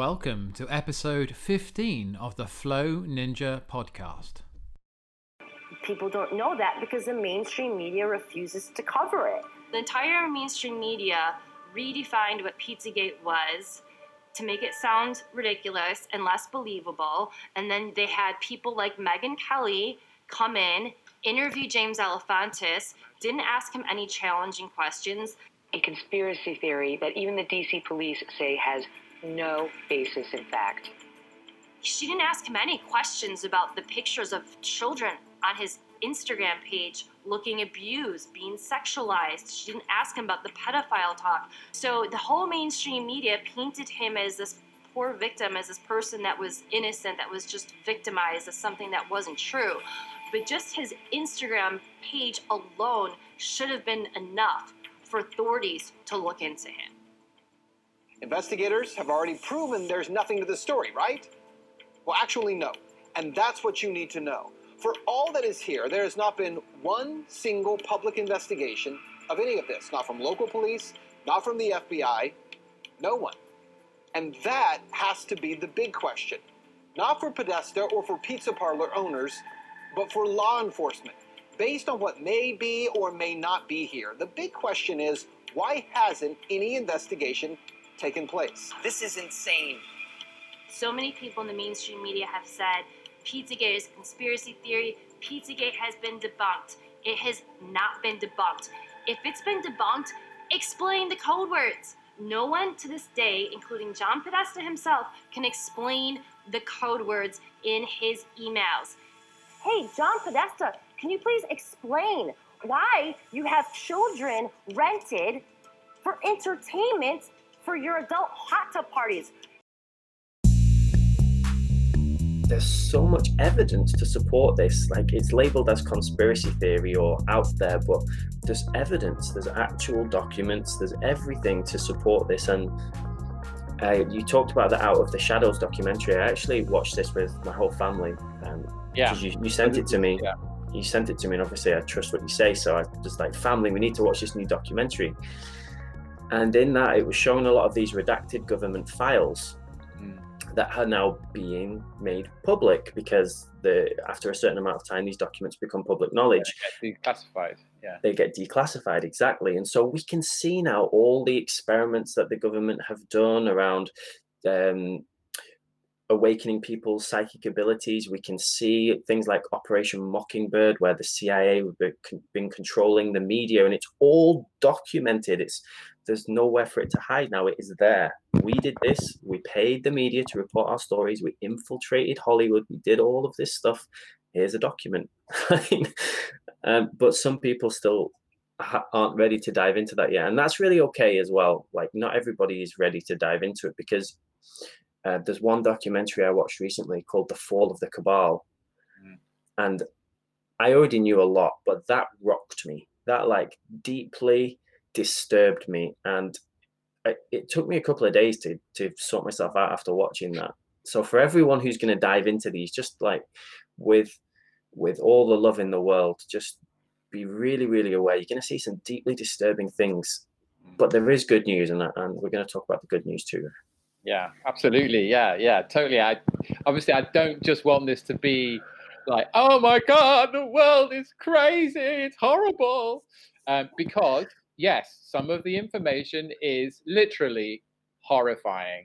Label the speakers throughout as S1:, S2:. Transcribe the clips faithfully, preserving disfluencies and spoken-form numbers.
S1: Welcome to episode fifteen of the Flow Ninja podcast.
S2: People don't know that because the mainstream media refuses to cover it.
S3: The entire mainstream media redefined what Pizzagate was to make it sound ridiculous and less believable. And then they had people like Megyn Kelly come in, interview James Alefantis, didn't ask him any challenging questions.
S4: A conspiracy theory that even the D C police say has no basis in fact.
S3: She didn't ask him any questions about the pictures of children on his Instagram page looking abused, being sexualized. She didn't ask him about the pedophile talk. So the whole mainstream media painted him as this poor victim, as this person that was innocent, that was just victimized, as something that wasn't true. But just his Instagram page alone should have been enough for authorities to look into him.
S5: Investigators have already proven there's nothing to the story, right? Well, actually, no. And that's what you need to know. For all that is here, there has not been one single public investigation of any of this. Not from local police, not from the F B I, no one. And that has to be the big question. Not for Podesta or for pizza parlor owners, but for law enforcement. Based on what may be or may not be here, the big question is, why hasn't any investigation taken place?
S6: This is insane.
S3: So many people in the mainstream media have said Pizzagate is a conspiracy theory. Pizzagate has been debunked. It has not been debunked. If it's been debunked, explain the code words. No one to this day, including John Podesta himself, can explain the code words in his emails.
S2: Hey, John Podesta, can you please explain why you have children rented for entertainment for your adult hot tub parties?
S7: There's so much evidence to support this. Like, it's labeled as conspiracy theory or out there, but there's evidence, there's actual documents, there's everything to support this. And uh, you talked about the Out of the Shadows documentary. I actually watched this with my whole family. Um,
S8: yeah.
S7: You, you sent it to me.
S8: Yeah.
S7: You sent it to me, and obviously I trust what you say. So I just like, family, we need to watch this new documentary. And in that, it was showing a lot of these redacted government files mm. that are now being made public because the after a certain amount of time, these documents become public knowledge.
S8: They get declassified, yeah.
S7: They get declassified, exactly. And so we can see now all the experiments that the government have done around um, awakening people's psychic abilities. We can see things like Operation Mockingbird, where the C I A have been controlling the media, and it's all documented. It's There's nowhere for it to hide now. It is there. We did this. We paid the media to report our stories. We infiltrated Hollywood. We did all of this stuff. Here's a document. um, but some people still ha- aren't ready to dive into that yet. And that's really okay as well. Like, not everybody is ready to dive into it, because uh, there's one documentary I watched recently called The Fall of the Cabal. Mm. And I already knew a lot, but that rocked me. That like deeply disturbed me, and it, it took me a couple of days to to sort myself out after watching that. So for everyone who's going to dive into these, just like with with all the love in the world, just be really, really aware. You're going to see some deeply disturbing things, but there is good news, and and we're going to talk about the good news too.
S8: Yeah, absolutely. Yeah, yeah, totally. I obviously I don't just want this to be like, oh my God, the world is crazy, it's horrible, um, because yes, some of the information is literally horrifying.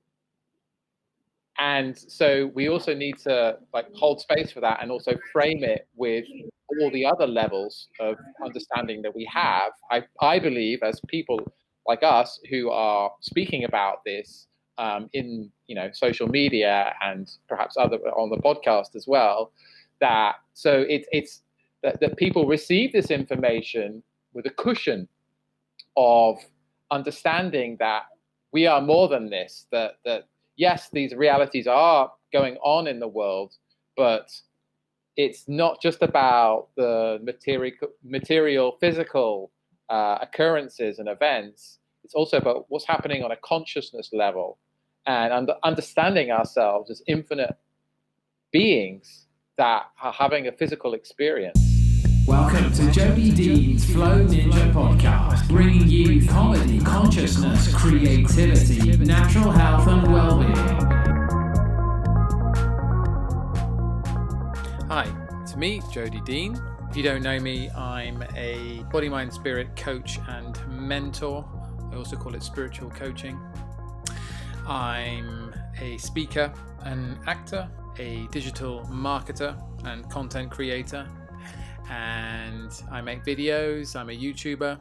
S8: And so we also need to like hold space for that, and also frame it with all the other levels of understanding that we have. I, I believe, as people like us who are speaking about this um, in you know social media and perhaps other on the podcast as well, that so it, it's that, that people receive this information with a cushion of understanding that we are more than this, that that yes, these realities are going on in the world, but it's not just about the material, material physical uh, occurrences and events. It's also about what's happening on a consciousness level, and under, understanding ourselves as infinite beings that are having a physical experience.
S1: Welcome to Jody Dean's Flow Ninja podcast, bringing you comedy, consciousness, creativity, natural health and well-being. with me, Jody Dean. If you don't know me, I'm a body, mind, spirit coach and mentor. I also call it spiritual coaching. I'm a speaker, an actor, a digital marketer and content creator, and I make videos. I'm a YouTuber,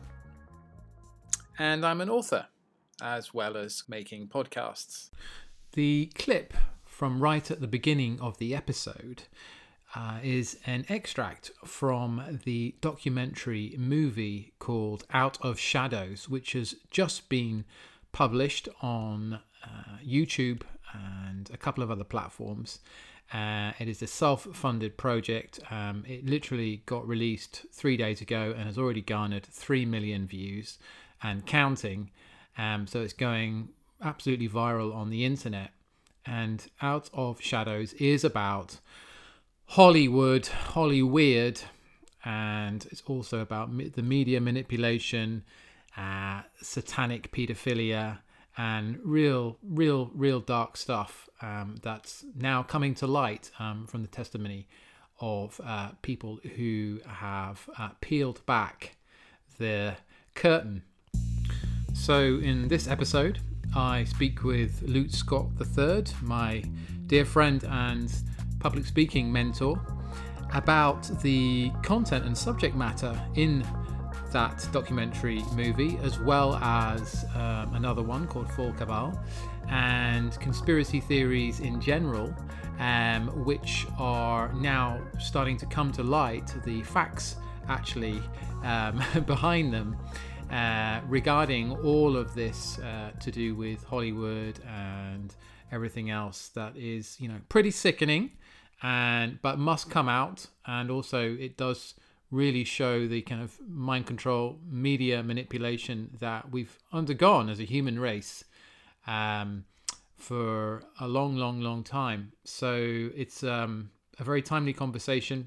S1: and I'm an author, as well as making podcasts. The clip from right at the beginning of the episode uh, is an extract from the documentary movie called Out of Shadows, which has just been published on uh, YouTube and a couple of other platforms. Uh, it is a self-funded project. Um, it literally got released three days ago and has already garnered three million views and counting. Um, so it's going absolutely viral on the internet. And Out of Shadows is about Hollywood, Hollyweird, and it's also about me- the media manipulation, uh, satanic pedophilia, and real, real, real dark stuff um, that's now coming to light um, from the testimony of uh, people who have uh, peeled back the curtain. So in this episode, I speak with Luke Scott the third, my dear friend and public speaking mentor, about the content and subject matter in that documentary movie, as well as um, another one called Fall Cabal, and conspiracy theories in general, um, which are now starting to come to light, the facts actually um, behind them, uh, regarding all of this uh, to do with Hollywood and everything else that is, you know, pretty sickening, and but must come out. And also it does really show the kind of mind control, media manipulation that we've undergone as a human race um, for a long, long, long time. So it's um, a very timely conversation,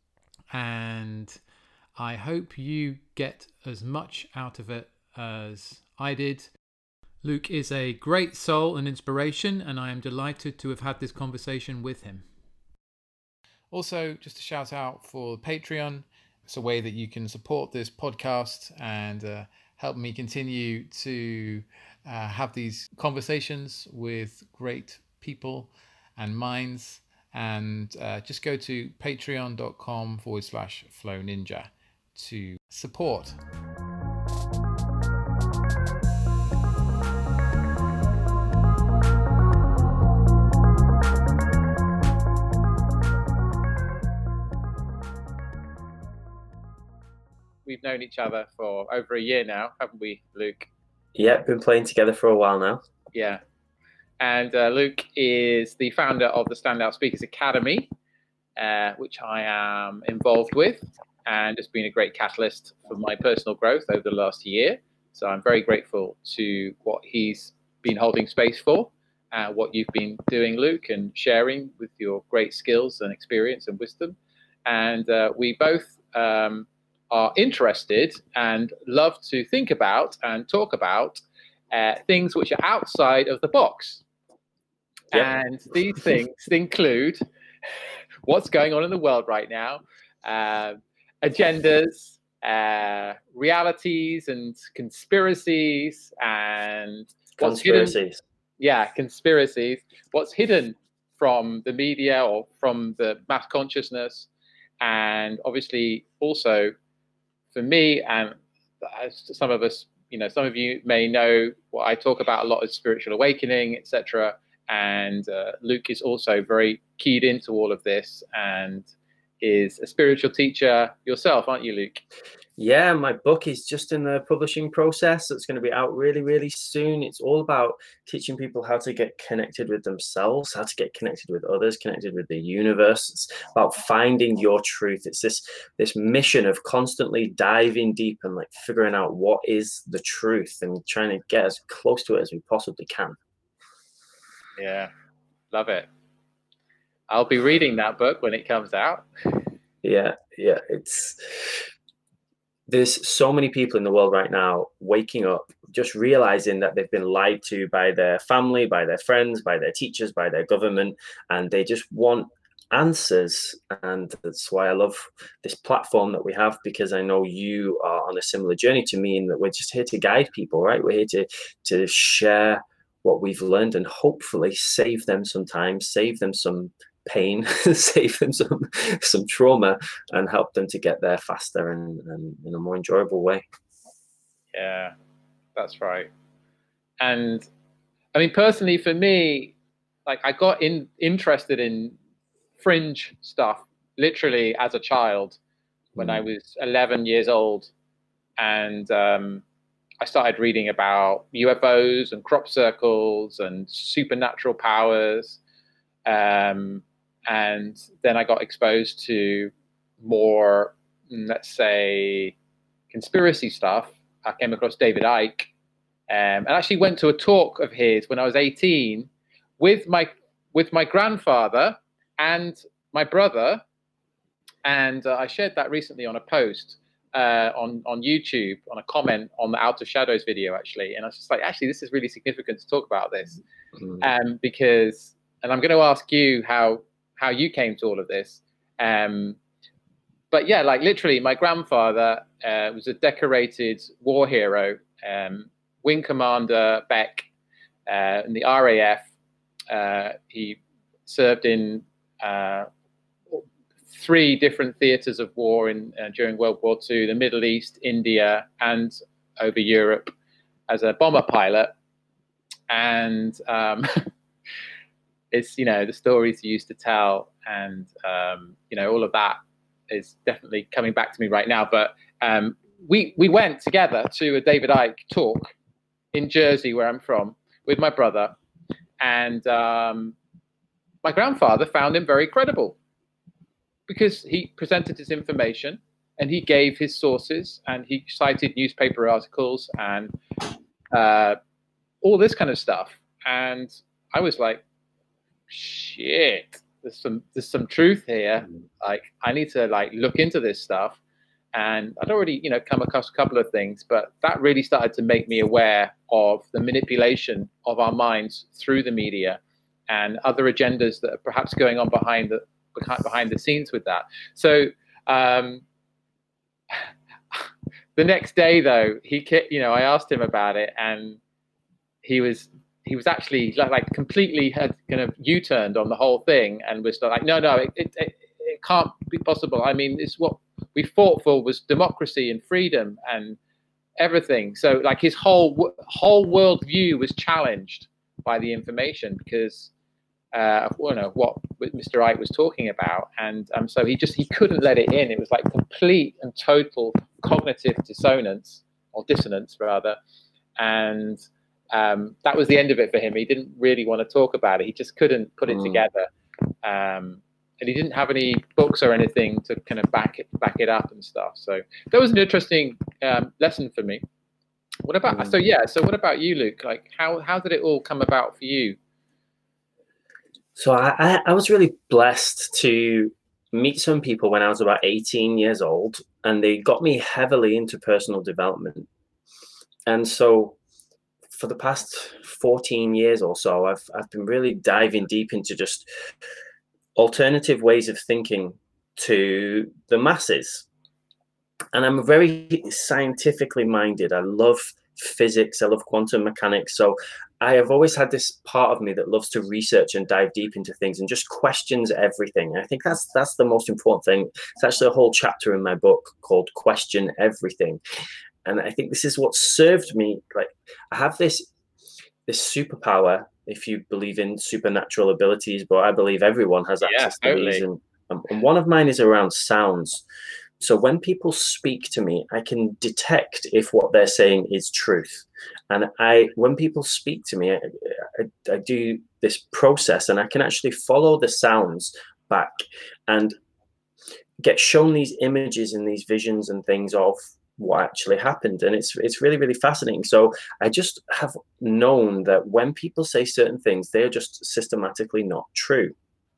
S1: and I hope you get as much out of it as I did. Luke is a great soul and inspiration, and I am delighted to have had this conversation with him. Also, just a shout out for Patreon. It's a way that you can support this podcast and uh, help me continue to uh, have these conversations with great people and minds. And uh, just go to patreon.com forward slash flow ninja to support.
S8: We've known each other for over a year now, haven't we, Luke?
S7: Yeah, been playing together for a while now.
S8: Yeah. And uh, Luke is the founder of the Standout Speakers Academy, uh, which I am involved with, and it's been a great catalyst for my personal growth over the last year. So I'm very grateful to what he's been holding space for, uh, what you've been doing, Luke, and sharing with your great skills and experience and wisdom. And uh, we both um, are interested and love to think about and talk about uh, things which are outside of the box. Yep. And these things include what's going on in the world right now, uh, agendas, uh, realities and conspiracies, and what's
S7: conspiracies.
S8: Hidden, yeah, conspiracies. What's hidden from the media or from the mass consciousness, and obviously also for me, and as some of us, you know, some of you may know what I talk about a lot is spiritual awakening, et cetera. And uh, Luke is also very keyed into all of this and is a spiritual teacher yourself, aren't you, Luke?
S7: Yeah, my book is just in the publishing process. It's going to be out really, really soon. It's all about teaching people how to get connected with themselves, how to get connected with others, connected with the universe. It's about finding your truth. It's this this mission of constantly diving deep and like figuring out what is the truth and trying to get as close to it as we possibly can.
S8: Yeah, love it. I'll be reading that book when it comes out.
S7: Yeah, yeah, it's... There's so many people in the world right now waking up, just realizing that they've been lied to by their family, by their friends, by their teachers, by their government, and they just want answers. And that's why I love this platform that we have, because I know you are on a similar journey to me, and that we're just here to guide people, right? We're here to to share what we've learned and hopefully save them some time, save them some pain, save them some some trauma, and help them to get there faster and, and in a more enjoyable way.
S8: Yeah, that's right. And I mean, personally, for me, like I got in interested in fringe stuff literally as a child when mm. I was eleven years old, and um, I started reading about U F Os and crop circles and supernatural powers, um, and then I got exposed to more, let's say, conspiracy stuff. I came across David Icke, um, and actually went to a talk of his when I was eighteen with my with my grandfather and my brother, and uh, I shared that recently on a post uh, on on YouTube, on a comment on the Out of Shadows video, actually. And I was just like, actually, this is really significant to talk about this, mm. um, because, and I'm going to ask you how how you came to all of this. Um, but yeah, like literally, my grandfather uh, was a decorated war hero, um, Wing Commander Beck uh, in the R A F. Uh, he served in uh, three different theaters of war in uh, during World War Two, the Middle East, India, and over Europe as a bomber pilot. And um, it's, you know, the stories he used to tell, and um, you know, all of that is definitely coming back to me right now. But um, we we went together to a David Icke talk in Jersey, where I'm from, with my brother, and um, my grandfather found him very credible, because he presented his information and he gave his sources and he cited newspaper articles and uh, all this kind of stuff. And I was like, shit, there's some there's some truth here. Like, I need to like look into this stuff. And I'd already, you know, come across a couple of things, but that really started to make me aware of the manipulation of our minds through the media and other agendas that are perhaps going on behind the behind the scenes with that. So um, the next day, though, he, you know, I asked him about it, and he was he was actually like, like completely had kind of U-turned on the whole thing, and was like, no, no, it, it, it, it can't be possible. I mean, it's what we fought for was democracy and freedom and everything. So like his whole whole worldview was challenged by the information, because uh, you know what Mister Icke was talking about, and um, so he just he couldn't let it in. It was like complete and total cognitive dissonance, or dissonance rather, and um, that was the end of it for him. He didn't really want to talk about it. He just couldn't put it mm. together. Um, And he didn't have any books or anything to kind of back it back it up and stuff. So that was an interesting um, lesson for me. What about mm. so yeah? So what about you, Luke? Like how how did it all come about for you?
S7: So I I was really blessed to meet some people when I was about eighteen years old, and they got me heavily into personal development. And so for the past fourteen years or so, I've I've been really diving deep into just alternative ways of thinking to the masses. And I'm very scientifically minded. I love physics. I love quantum mechanics. So I have always had this part of me that loves to research and dive deep into things and just questions everything. And I think that's that's the most important thing. It's actually a whole chapter in my book called Question Everything. And I think this is what served me. Like, I have this this superpower, if you believe in supernatural abilities, but I believe everyone has access yeah, totally. to these. And, and one of mine is around sounds. So when people speak to me, I can detect if what they're saying is truth. And I, when people speak to me, I, I, I do this process, and I can actually follow the sounds back and get shown these images and these visions and things of what actually happened. And it's it's really, really fascinating. So I just have known that when people say certain things, they're just systematically not true.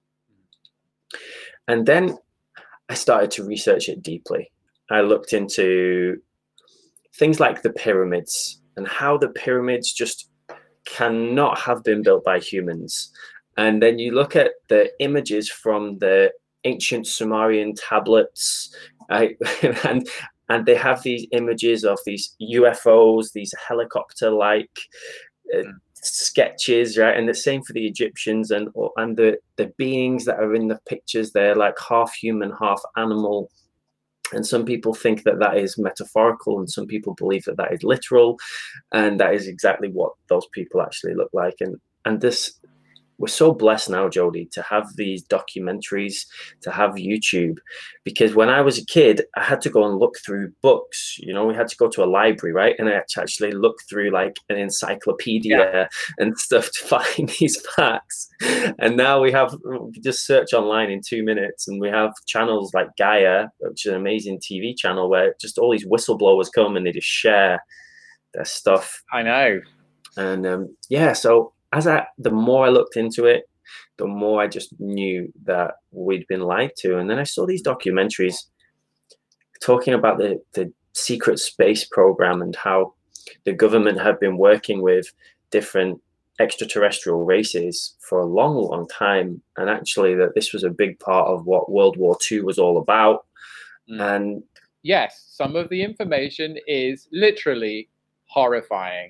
S7: And then I started to research it deeply. I looked into things like the pyramids and how the pyramids just cannot have been built by humans. And then you look at the images from the ancient Sumerian tablets, uh, and and they have these images of these U F Os, these helicopter-like uh, mm. sketches, right? And the same for the Egyptians, and and the the beings that are in the pictures, they're like half human, half animal. And some people think that that is metaphorical, and some people believe that that is literal, and that is exactly what those people actually look like. And and this, we're so blessed now, Jody, to have these documentaries, to have YouTube, because when I was a kid, I had to go and look through books. You know, we had to go to a library, right? And I had to actually look through like an encyclopedia yeah. and stuff to find these facts. And now we have, we just search online in two minutes, and we have channels like Gaia, which is an amazing T V channel where just all these whistleblowers come and they just share their stuff.
S8: I know.
S7: And um, yeah, so as I, the more I looked into it, the more I just knew that we'd been lied to. And then I saw these documentaries talking about the, the secret space program and how the government had been working with different extraterrestrial races for a long, long time. And actually that this was a big part of what World War Two was all about. Mm. And
S8: yes, some of the information is literally horrifying.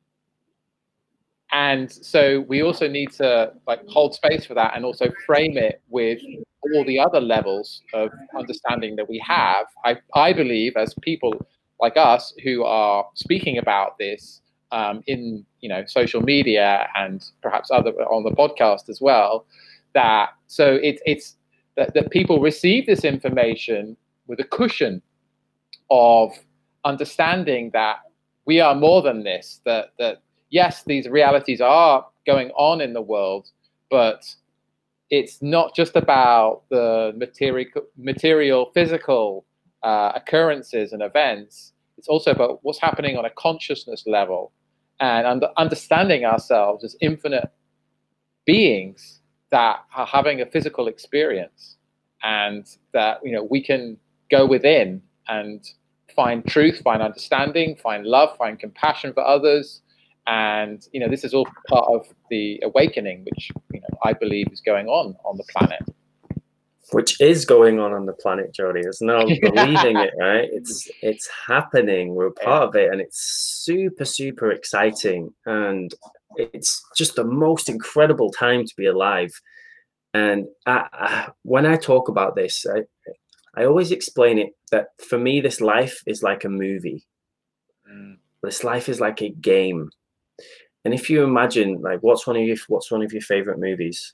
S8: And so we also need to like hold space for that, and also frame it with all the other levels of understanding that we have. I, I believe, as people like us who are speaking about this um, in you know social media and perhaps other on the podcast as well, that so it, it's that, that people receive this information with a cushion of understanding that we are more than this, that that yes, these realities are going on in the world, but it's not just about the material, material physical uh, occurrences and events. It's also about what's happening on a consciousness level, and under, understanding ourselves as infinite beings that are having a physical experience, and that you know we can go within and find truth, find understanding, find love, find compassion for others. And, you know, this is all part of the awakening, which, you know, I believe is going on on the planet.
S7: Which is going on on the planet, Jody. There's no believing it, right? It's it's happening. We're part of it. And it's super, super exciting. And it's just the most incredible time to be alive. And I, I, when I talk about this, I, I always explain it that for me, this life is like a movie. Mm. This life is like a game. And if you imagine, like, what's one of your what's one of your favorite movies?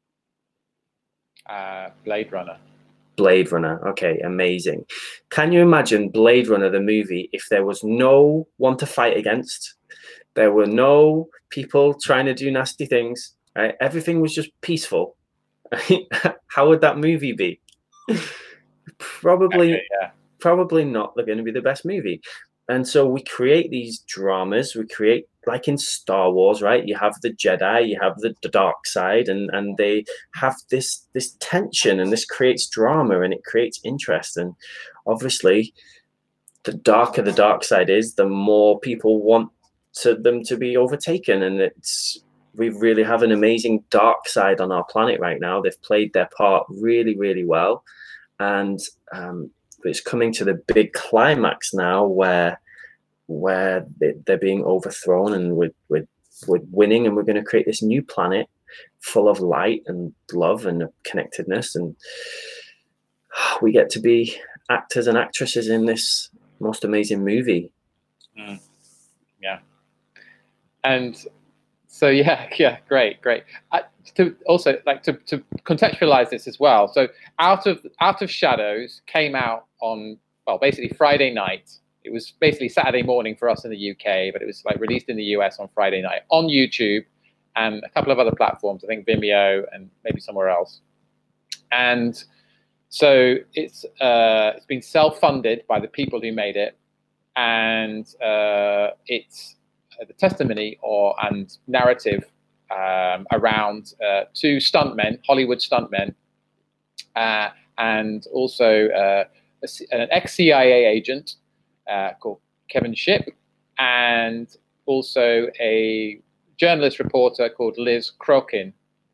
S8: Uh, Blade Runner.
S7: Blade Runner. Okay, amazing. Can you imagine Blade Runner, the movie, if there was no one to fight against? There were no people trying to do nasty things. Right? Everything was just peaceful. How would that movie be? Probably,
S8: okay, yeah.
S7: probably not going to be the best movie. And so we create these dramas. We create, like in Star Wars, right? You have the Jedi, you have the, the dark side, and and they have this this tension, and this creates drama, and it creates interest. And obviously, the darker the dark side is, the more people want to them to be overtaken. And it's we really have an amazing dark side on our planet right now. They've played their part really, really well, and um, it's coming to the big climax now, where where they're being overthrown, and we're, we're, we're winning, and we're going to create this new planet full of light and love and connectedness, and we get to be actors and actresses in this most amazing movie.
S8: Mm. Yeah. And so yeah, yeah, great, great. Uh, to also like to, to contextualize this as well. So out of out of Shadows came out on, well, basically Friday night. It was basically Saturday morning for us in the U K, but it was like released in the U S on Friday night on YouTube and a couple of other platforms, I think Vimeo and maybe somewhere else. And so it's uh, it's been self-funded by the people who made it, and uh, it's the testimony or and narrative um, around uh, two stuntmen, Hollywood stuntmen, uh, and also uh, a, an ex-C I A agent uh, called Kevin Shipp, and also a journalist reporter called Liz Crokin.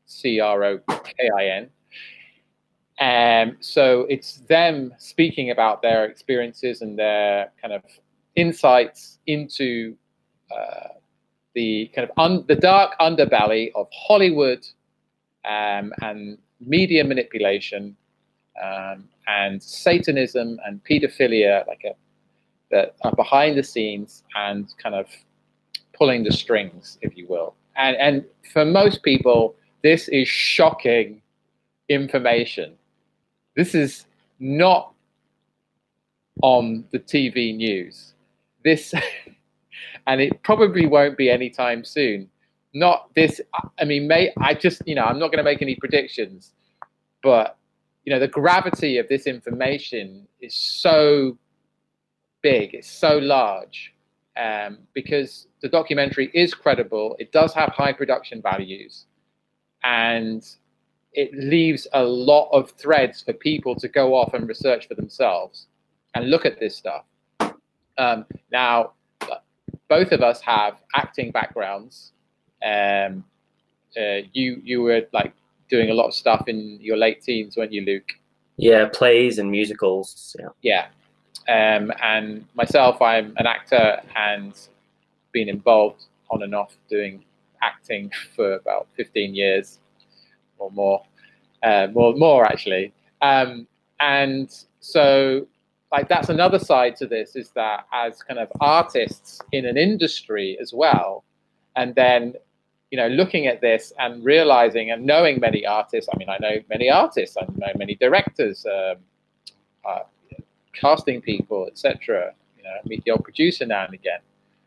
S8: C R O K I N. And so it's them speaking about their experiences and their kind of insights into uh, the kind of un the dark underbelly of Hollywood um, and media manipulation um, and Satanism and pedophilia, like a, that are behind the scenes and kind of pulling the strings, if you will. And and for most people, this is shocking information. This is not on the T V news. This, and it probably won't be anytime soon. Not this, I mean, may, I just, you know, I'm not going to make any predictions, but, you know, the gravity of this information is so big, it's so large, um, because the documentary is credible, it does have high production values, and it leaves a lot of threads for people to go off and research for themselves and look at this stuff. Um, now, both of us have acting backgrounds. Um, uh, you you were like doing a lot of stuff in your late teens, weren't you, Luke?
S7: Yeah, plays and musicals. Yeah.
S8: Yeah. Um, and myself, I'm an actor and been involved on and off doing acting for about fifteen years. Or more, uh, more, more actually. Um, and so, like, that's another side to this, is that as kind of artists in an industry as well, and then, you know, looking at this and realizing and knowing many artists. I mean, I know many artists, I know many directors, um, uh, casting people, et cetera. You know, I meet the old producer now and again.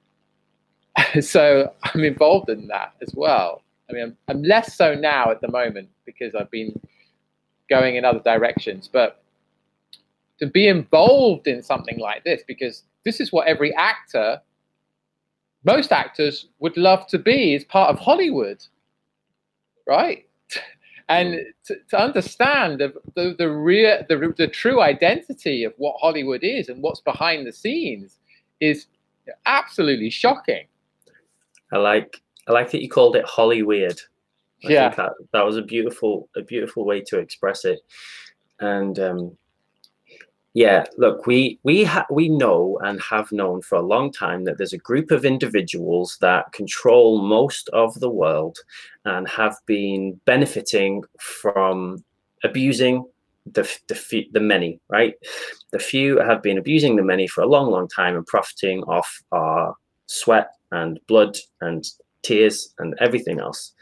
S8: So I'm involved in that as well. I mean, I'm, I'm less so now at the moment because I've been going in other directions, but to be involved in something like this, because this is what every actor, most actors would love to be, is part of Hollywood, right? And to, to understand the, the, the, real, the, the true identity of what Hollywood is and what's behind the scenes is absolutely shocking.
S7: I like I like that you called it Holly Weird. I
S8: yeah,
S7: think that, that was a beautiful, a beautiful way to express it. And um, yeah, look, we we ha we know and have known for a long time that there's a group of individuals that control most of the world and have been benefiting from abusing the the, the many. Right, the few have been abusing the many for a long, long time and profiting off our sweat and blood and tears and everything else.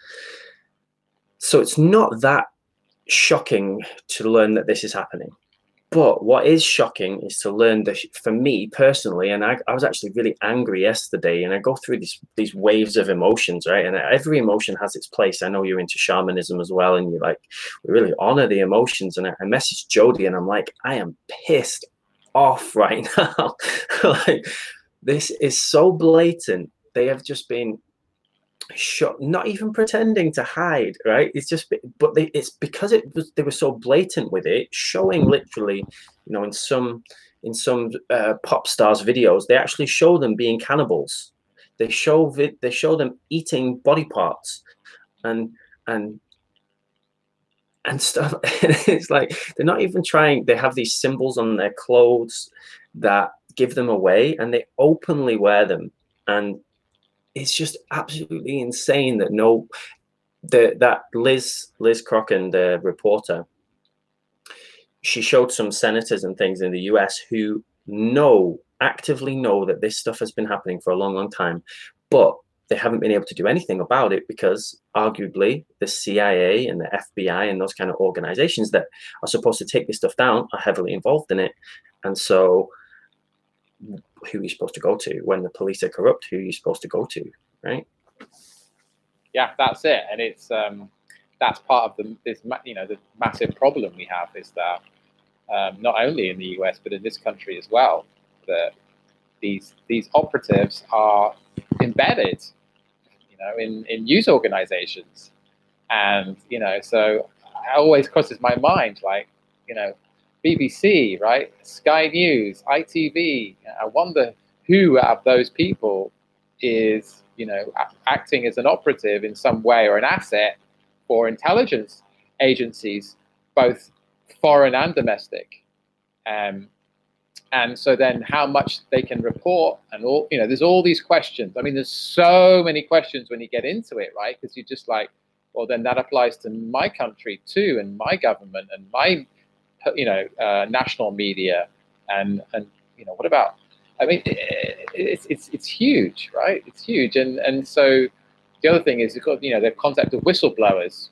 S7: So it's not that shocking to learn that this is happening. But what is shocking is to learn that, for me personally, and I, I was actually really angry yesterday, and I go through these these waves of emotions, right? And every emotion has its place. I know you're into shamanism as well, and you're like, we really honor the emotions. And I, I messaged Jody, and I'm like, I am pissed off right now. Like, this is so blatant. They have just been shot, not even pretending to hide, right? It's just, but they, it's because it was, they were so blatant with it, showing literally, you know, in some in some uh, pop stars videos, they actually show them being cannibals. They show vid, they show them eating body parts, and and and stuff. It's like they're not even trying. They have these symbols on their clothes that give them away, and they openly wear them, and it's just absolutely insane that no, the that Liz Liz Crocken, the reporter, she showed some senators and things in the U S who know, actively know that this stuff has been happening for a long, long time, but they haven't been able to do anything about it because arguably the C I A and the F B I and those kind of organizations that are supposed to take this stuff down are heavily involved in it. And so who are you supposed to go to when the police are corrupt? Who are you supposed to go to, right?
S8: Yeah, that's it. And it's um, that's part of the this you know the massive problem we have is that um, not only in the U S but in this country as well, that these these operatives are embedded, you know, in in news organizations, and you know, so it always crosses my mind, like, you know, B B C, right? Sky News, I T V. I wonder who out of those people is, you know, acting as an operative in some way or an asset for intelligence agencies, both foreign and domestic. Um, and so then how much they can report and all, you know, there's all these questions. I mean, there's so many questions when you get into it, right? Because you're just like, well, then that applies to my country too, and my government and my, you know, uh, national media, and and you know, what about? I mean, it, it's it's it's huge, right? It's huge, and and so the other thing is, you've got, you know, the concept of whistleblowers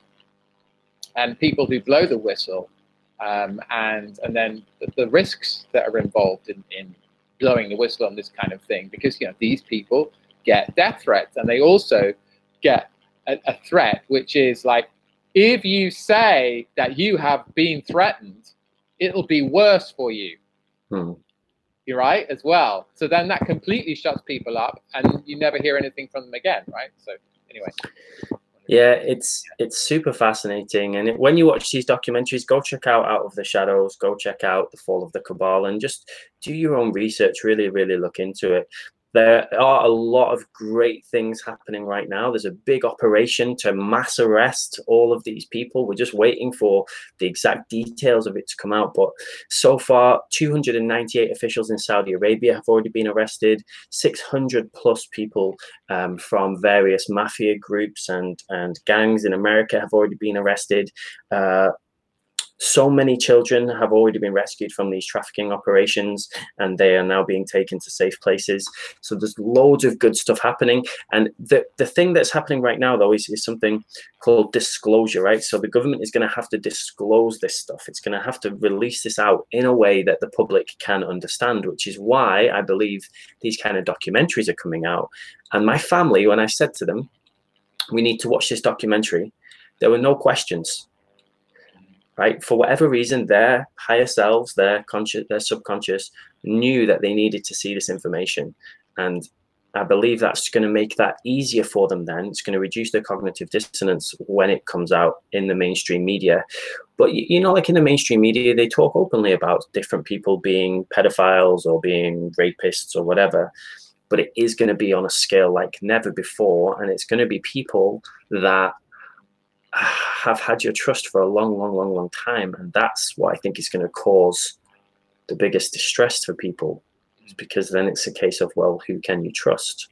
S8: and people who blow the whistle, um, and and then the, the risks that are involved in in blowing the whistle on this kind of thing, because you know these people get death threats, and they also get A, a threat, which is like, if you say that you have been threatened, it'll be worse for you.
S7: Hmm.
S8: You're right as well. So then that completely shuts people up, and you never hear anything from them again, right? So anyway.
S7: Yeah, it's it's super fascinating. And it, when you watch these documentaries, go check out Out of the Shadows, go check out The Fall of the Cabal, and just do your own research. Really, really look into it. There are a lot of great things happening right now. There's a big operation to mass arrest all of these people. We're just waiting for the exact details of it to come out. But so far, two hundred ninety-eight officials in Saudi Arabia have already been arrested. six hundred plus people um, from various mafia groups and, and gangs in America have already been arrested. Uh, So many children have already been rescued from these trafficking operations, and they are now being taken to safe places. So there's loads of good stuff happening. And the, the thing that's happening right now, though, is, is something called disclosure, right? So the government is going to have to disclose this stuff. It's going to have to release this out in a way that the public can understand, which is why I believe these kind of documentaries are coming out. And my family, when I said to them, we need to watch this documentary, there were no questions. Right? For whatever reason, their higher selves, their conscious, their subconscious knew that they needed to see this information. And I believe that's going to make that easier for them then. It's going to reduce their cognitive dissonance when it comes out in the mainstream media. But, you know, like in the mainstream media, they talk openly about different people being pedophiles or being rapists or whatever. But it is going to be on a scale like never before. And it's going to be people that have had your trust for a long, long, long, long time. And that's what I think is going to cause the biggest distress for people, because then it's a case of, well, who can you trust?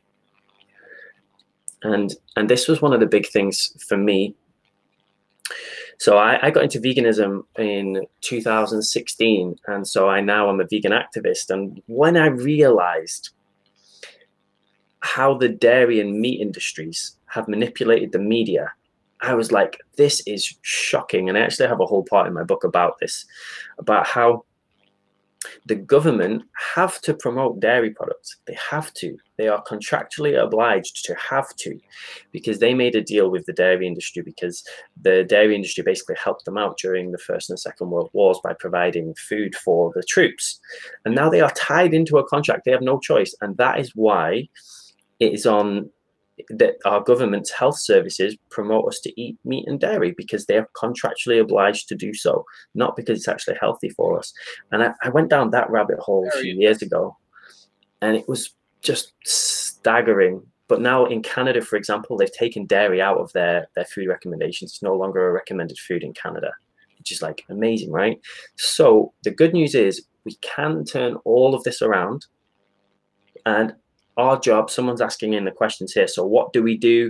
S7: And and this was one of the big things for me. So I, I got into veganism in two thousand sixteen. And so I now am a vegan activist. And when I realized how the dairy and meat industries have manipulated the media, I was like, this is shocking. And I actually have a whole part in my book about this, about how the government have to promote dairy products. They have to. They are contractually obliged to have to, because they made a deal with the dairy industry, because the dairy industry basically helped them out during the First and Second World Wars by providing food for the troops. And now they are tied into a contract. They have no choice. And that is why it is on that our government's health services promote us to eat meat and dairy, because they are contractually obliged to do so, not because it's actually healthy for us. And I, I went down that rabbit hole a few years ago, and it was just staggering. But now in Canada, for example, they've taken dairy out of their, their food recommendations. It's no longer a recommended food in Canada, which is like amazing, right? So the good news is we can turn all of this around. And our job, someone's asking in the questions here, so what do we do?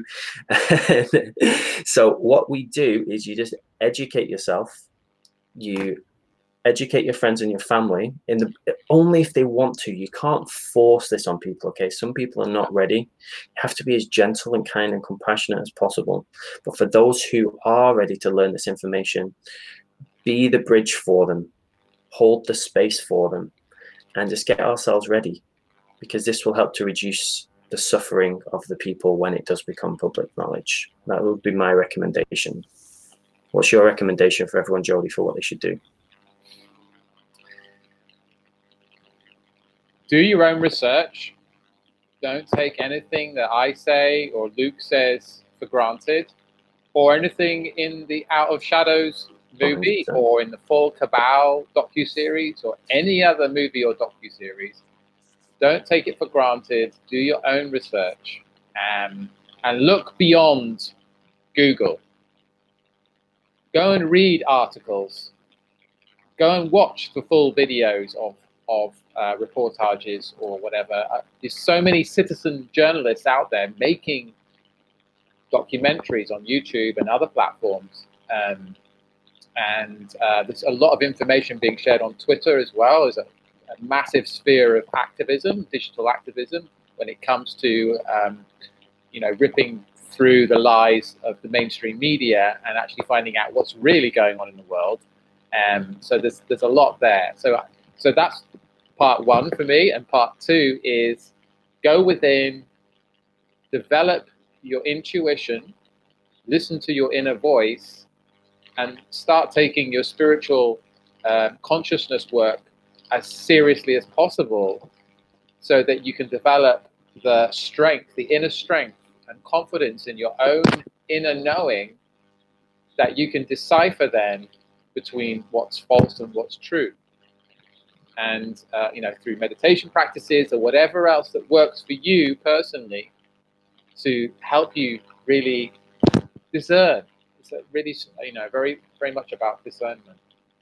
S7: So what we do is you just educate yourself, you educate your friends and your family, in the only if they want to. You can't force this on people, okay? Some people are not ready. You have to be as gentle and kind and compassionate as possible. But for those who are ready to learn this information, be the bridge for them, hold the space for them, and just get ourselves ready, because this will help to reduce the suffering of the people when it does become public knowledge. That would be my recommendation. What's your recommendation for everyone, Jody, for what they should do?
S8: Do your own research. Don't take anything that I say or Luke says for granted, or anything in the Out of Shadows movie one hundred percent. Or in the Full Cabal docuseries or any other movie or docuseries. Don't take it for granted. Do your own research, um, and look beyond Google. go and read articles, go and watch the full videos of, of uh, reportages or whatever. Uh, there's so many citizen journalists out there making documentaries on YouTube and other platforms. Um, and uh, there's a lot of information being shared on Twitter as well. There's a, a massive sphere of activism, digital activism, when it comes to, um, you know, ripping through the lies of the mainstream media and actually finding out what's really going on in the world. Um, so there's there's a lot there. So so that's part one for me, and part two is go within, develop your intuition, listen to your inner voice, and start taking your spiritual uh, consciousness work as seriously as possible, so that you can develop the strength, the inner strength and confidence in your own inner knowing, that you can decipher then between what's false and what's true. And, uh, you know, through meditation practices or whatever else that works for you personally to help you really discern. It's really, you know, very, very much about discernment.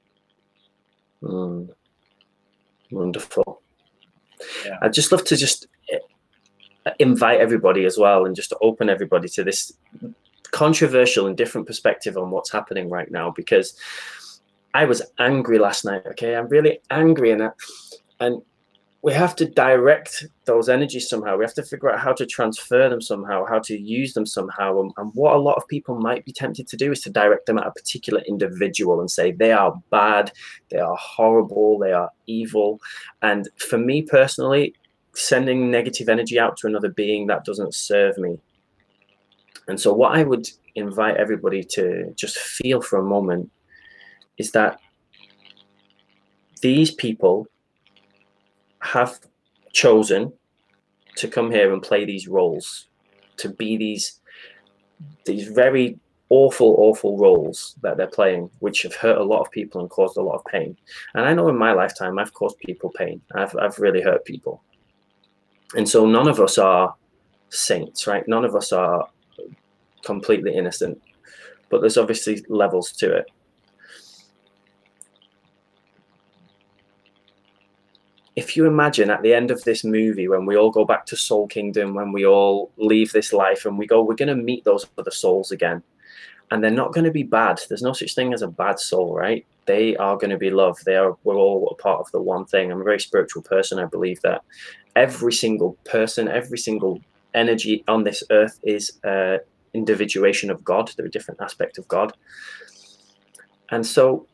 S7: Mm. Wonderful.
S8: Yeah.
S7: I'd just love to just invite everybody as well, and just to open everybody to this controversial and different perspective on what's happening right now, because I was angry last night. Okay, I'm really angry, and and we have to direct those energies somehow. We have to figure out how to transfer them somehow, how to use them somehow. And, and what a lot of people might be tempted to do is to direct them at a particular individual and say they are bad, they are horrible, they are evil. And for me personally, sending negative energy out to another being, that doesn't serve me. And so what I would invite everybody to just feel for a moment is that these people have chosen to come here and play these roles, to be these these very awful, awful roles that they're playing, which have hurt a lot of people and caused a lot of pain. And I know in my lifetime, I've caused people pain. I've, I've really hurt people. And so none of us are saints, right? None of us are completely innocent, but there's obviously levels to it. If you imagine at the end of this movie, when we all go back to Soul Kingdom, when we all leave this life and we go, we're going to meet those other souls again, and they're not going to be bad. There's no such thing as a bad soul, right? They are going to be love. They are, we're all a part of the one thing. I'm a very spiritual person. I believe that every single person, every single energy on this earth is an individuation of God. They're a different aspect of God. And so,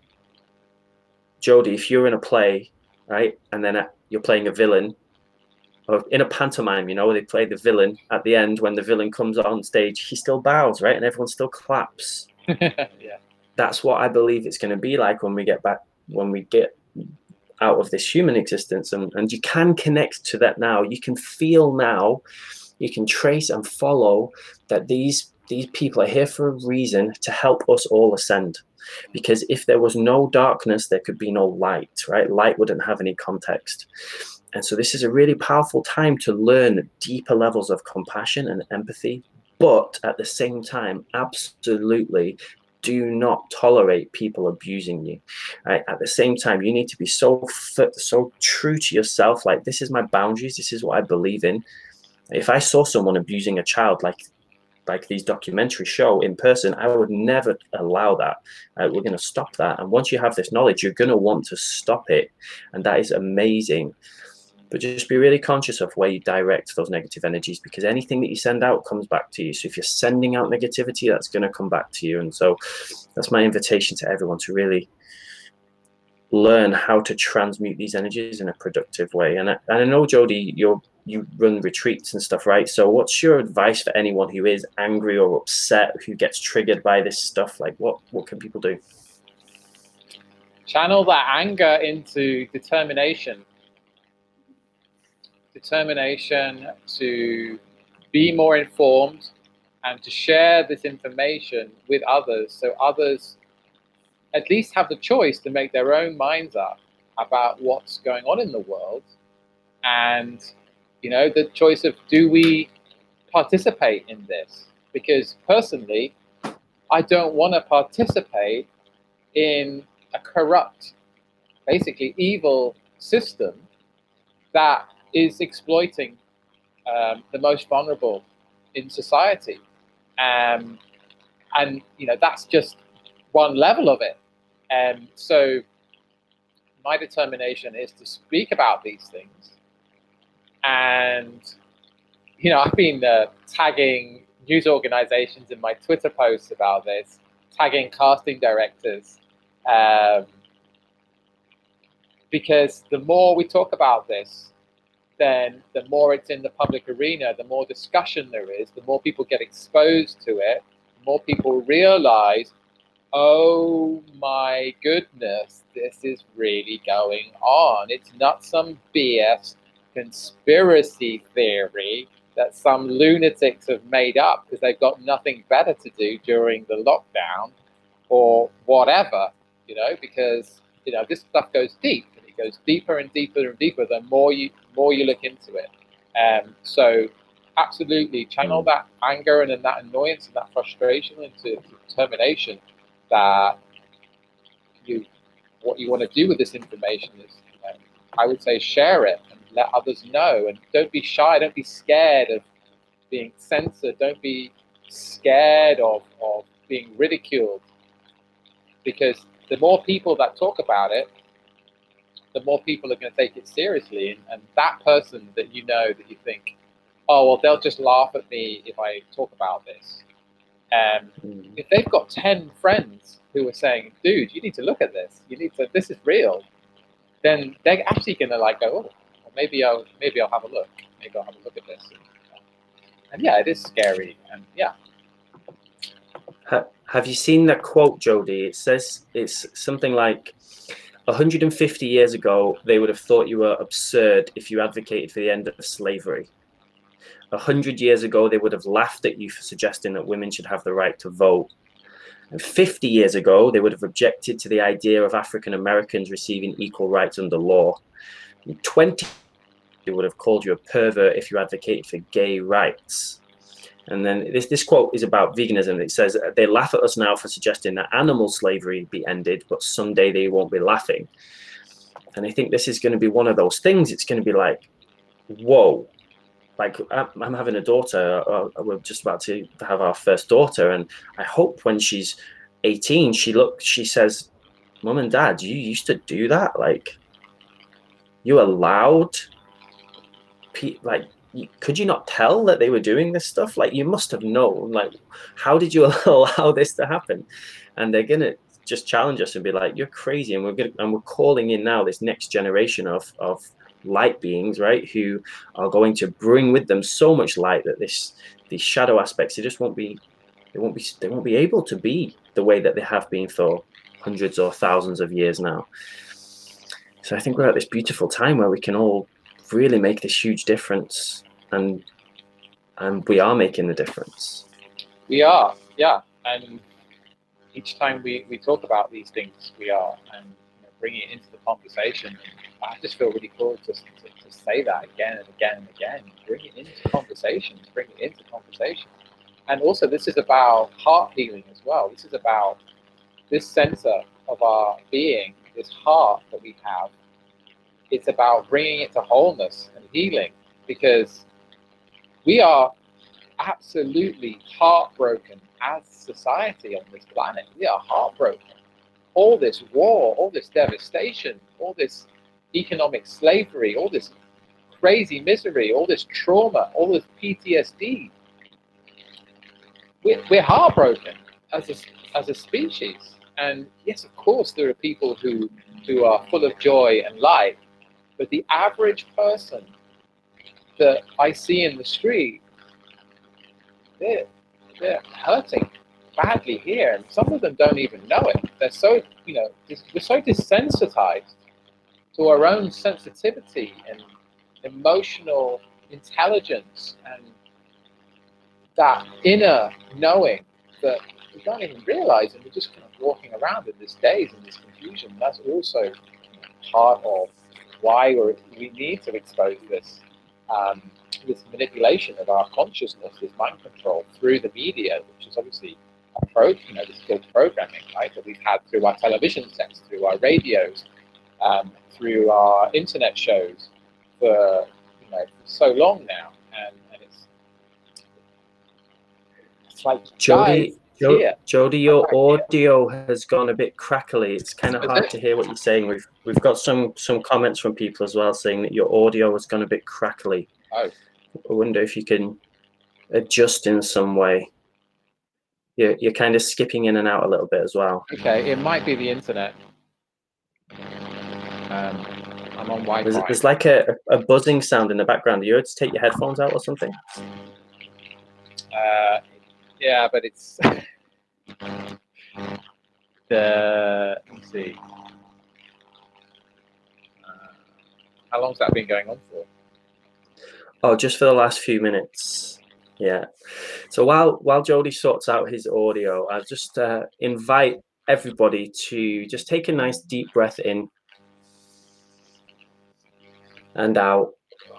S7: Jodie, if you're in a play, right, and then you're playing a villain, or in a pantomime, you know, they play the villain at the end. When the villain comes on stage, he still bows, right, and everyone still claps.
S8: Yeah.
S7: That's what I believe it's going to be like when we get back, when we get out of this human existence, and, and you can connect to that now. You can feel now, you can trace and follow that these these people are here for a reason, to help us all ascend. Because if there was no darkness, there could be no light, right? Light wouldn't have any context. And so this is a really powerful time to learn deeper levels of compassion and empathy. But at the same time, absolutely do not tolerate people abusing you. Right? At the same time, you need to be so so true to yourself. Like, this is my boundaries. This is what I believe in. If I saw someone abusing a child, like like these documentaries show in person, I would never allow that. Uh, we're going to stop that. And once you have this knowledge, you're going to want to stop it. And that is amazing. But just be really conscious of where you direct those negative energies, because anything that you send out comes back to you. So if you're sending out negativity, that's going to come back to you. And so that's my invitation to everyone, to really learn how to transmute these energies in a productive way. And I, and I know, Jodie, you're you run retreats and stuff, right? So what's your advice for anyone who is angry or upset, who gets triggered by this stuff? Like, what what can people do?
S8: Channel that anger into determination. Determination to be more informed and to share this information with others, so others at least have the choice to make their own minds up about what's going on in the world. And you know, the choice of, do we participate in this? Because personally, I don't want to participate in a corrupt, basically evil system that is exploiting um, the most vulnerable in society. Um, and, you know, that's just one level of it. And so my determination is to speak about these things. And, you know, I've been uh, tagging news organizations in my Twitter posts about this, tagging casting directors, um, because the more we talk about this, then the more it's in the public arena, the more discussion there is, the more people get exposed to it, the more people realize, oh my goodness, this is really going on. It's not some B S conspiracy theory that some lunatics have made up because they've got nothing better to do during the lockdown or whatever, you know, because, you know, this stuff goes deep. And it goes deeper and deeper and deeper the more you more you look into it. Um, so absolutely channel that anger and then that annoyance and that frustration into determination that you what you want to do with this information is, you know, I would say share it and let others know, and don't be shy, don't be scared of being censored, don't be scared of, of being ridiculed, because the more people that talk about it, the more people are going to take it seriously. And, and that person that you know that you think, oh, well, they'll just laugh at me if I talk about this. Um, mm. If they've got ten friends who are saying, dude, you need to look at this, you need to, this is real, then they're actually going to like go, oh, well, maybe I'll, maybe I'll have a look. Maybe I'll have a look at this. And, and yeah, it is scary. And yeah.
S7: Have you seen that quote, Jody? It says, it's something like, one hundred fifty years ago, they would have thought you were absurd if you advocated for the end of slavery. one hundred years ago, they would have laughed at you for suggesting that women should have the right to vote. And fifty years ago, they would have objected to the idea of African Americans receiving equal rights under law. And twenty, they would have called you a pervert if you advocated for gay rights. And then this, this quote is about veganism. It says, they laugh at us now for suggesting that animal slavery be ended, but someday they won't be laughing. And I think this is going to be one of those things. It's going to be like, whoa. Like, I'm having a daughter. We're just about to have our first daughter. And I hope when she's eighteen, she looks, she says, Mom and Dad, you used to do that? Like, you allowed, like, could you not tell that they were doing this stuff? Like, you must have known. Like, how did you allow this to happen? And they're gonna just challenge us and be like, "You're crazy!" And we're gonna and we're calling in now this next generation of of light beings, right? Who are going to bring with them so much light that this these shadow aspects, they just won't be, they won't be, they won't be able to be the way that they have been for hundreds or thousands of years now. So I think we're at this beautiful time where we can all really make this huge difference, and and we are making the difference.
S8: We are, yeah. And each time we, we talk about these things, we are, and you know, bringing it into the conversation. I just feel really cool to, to, to say that again and again and again. Bring it into conversations, bring it into conversation. And also, this is about heart healing as well. This is about this center of our being, this heart that we have. It's about bringing it to wholeness and healing, because we are absolutely heartbroken as society on this planet. We are heartbroken. All this war, all this devastation, all this economic slavery, all this crazy misery, all this trauma, all this P T S D. We're, we're heartbroken as a, as a species. And yes, of course, there are people who, who are full of joy and light. But the average person that I see in the street, they're, they're hurting badly here. And some of them don't even know it. They're so, you know, we're so desensitized to our own sensitivity and emotional intelligence and that inner knowing that we don't even realize, and we're just kind of walking around in this daze and this confusion. That's also, you know, part of why we're, we need to expose this um, this manipulation of our consciousness, this mind control through the media, which is obviously approach, you know, the skilled programming, right, that we've had through our television sets, through our radios, um, through our internet shows for, you know, for so long now, and, and it's it's like,
S7: Jody,
S8: guys,
S7: Jo-
S8: here.
S7: Jody, your audio has gone a bit crackly. It's kind of
S8: Is
S7: hard
S8: it?
S7: to hear what you're saying. We've we've got some some comments from people as well saying that your audio has gone a bit crackly.
S8: Oh.
S7: I wonder if you can adjust in some way. You're you're kind of skipping in and out a little bit as well.
S8: Okay, it might be the internet. Um, I'm on Wi-Fi.
S7: There's, there's like a, a buzzing sound in the background. Are you able to take your headphones out or something?
S8: Uh, yeah, but it's the. Let's see. Uh, how long's that been going on for?
S7: Oh, just for the last few minutes. Yeah. So while while Jody sorts out his audio, I'll just uh, invite everybody to just take a nice deep breath in and out.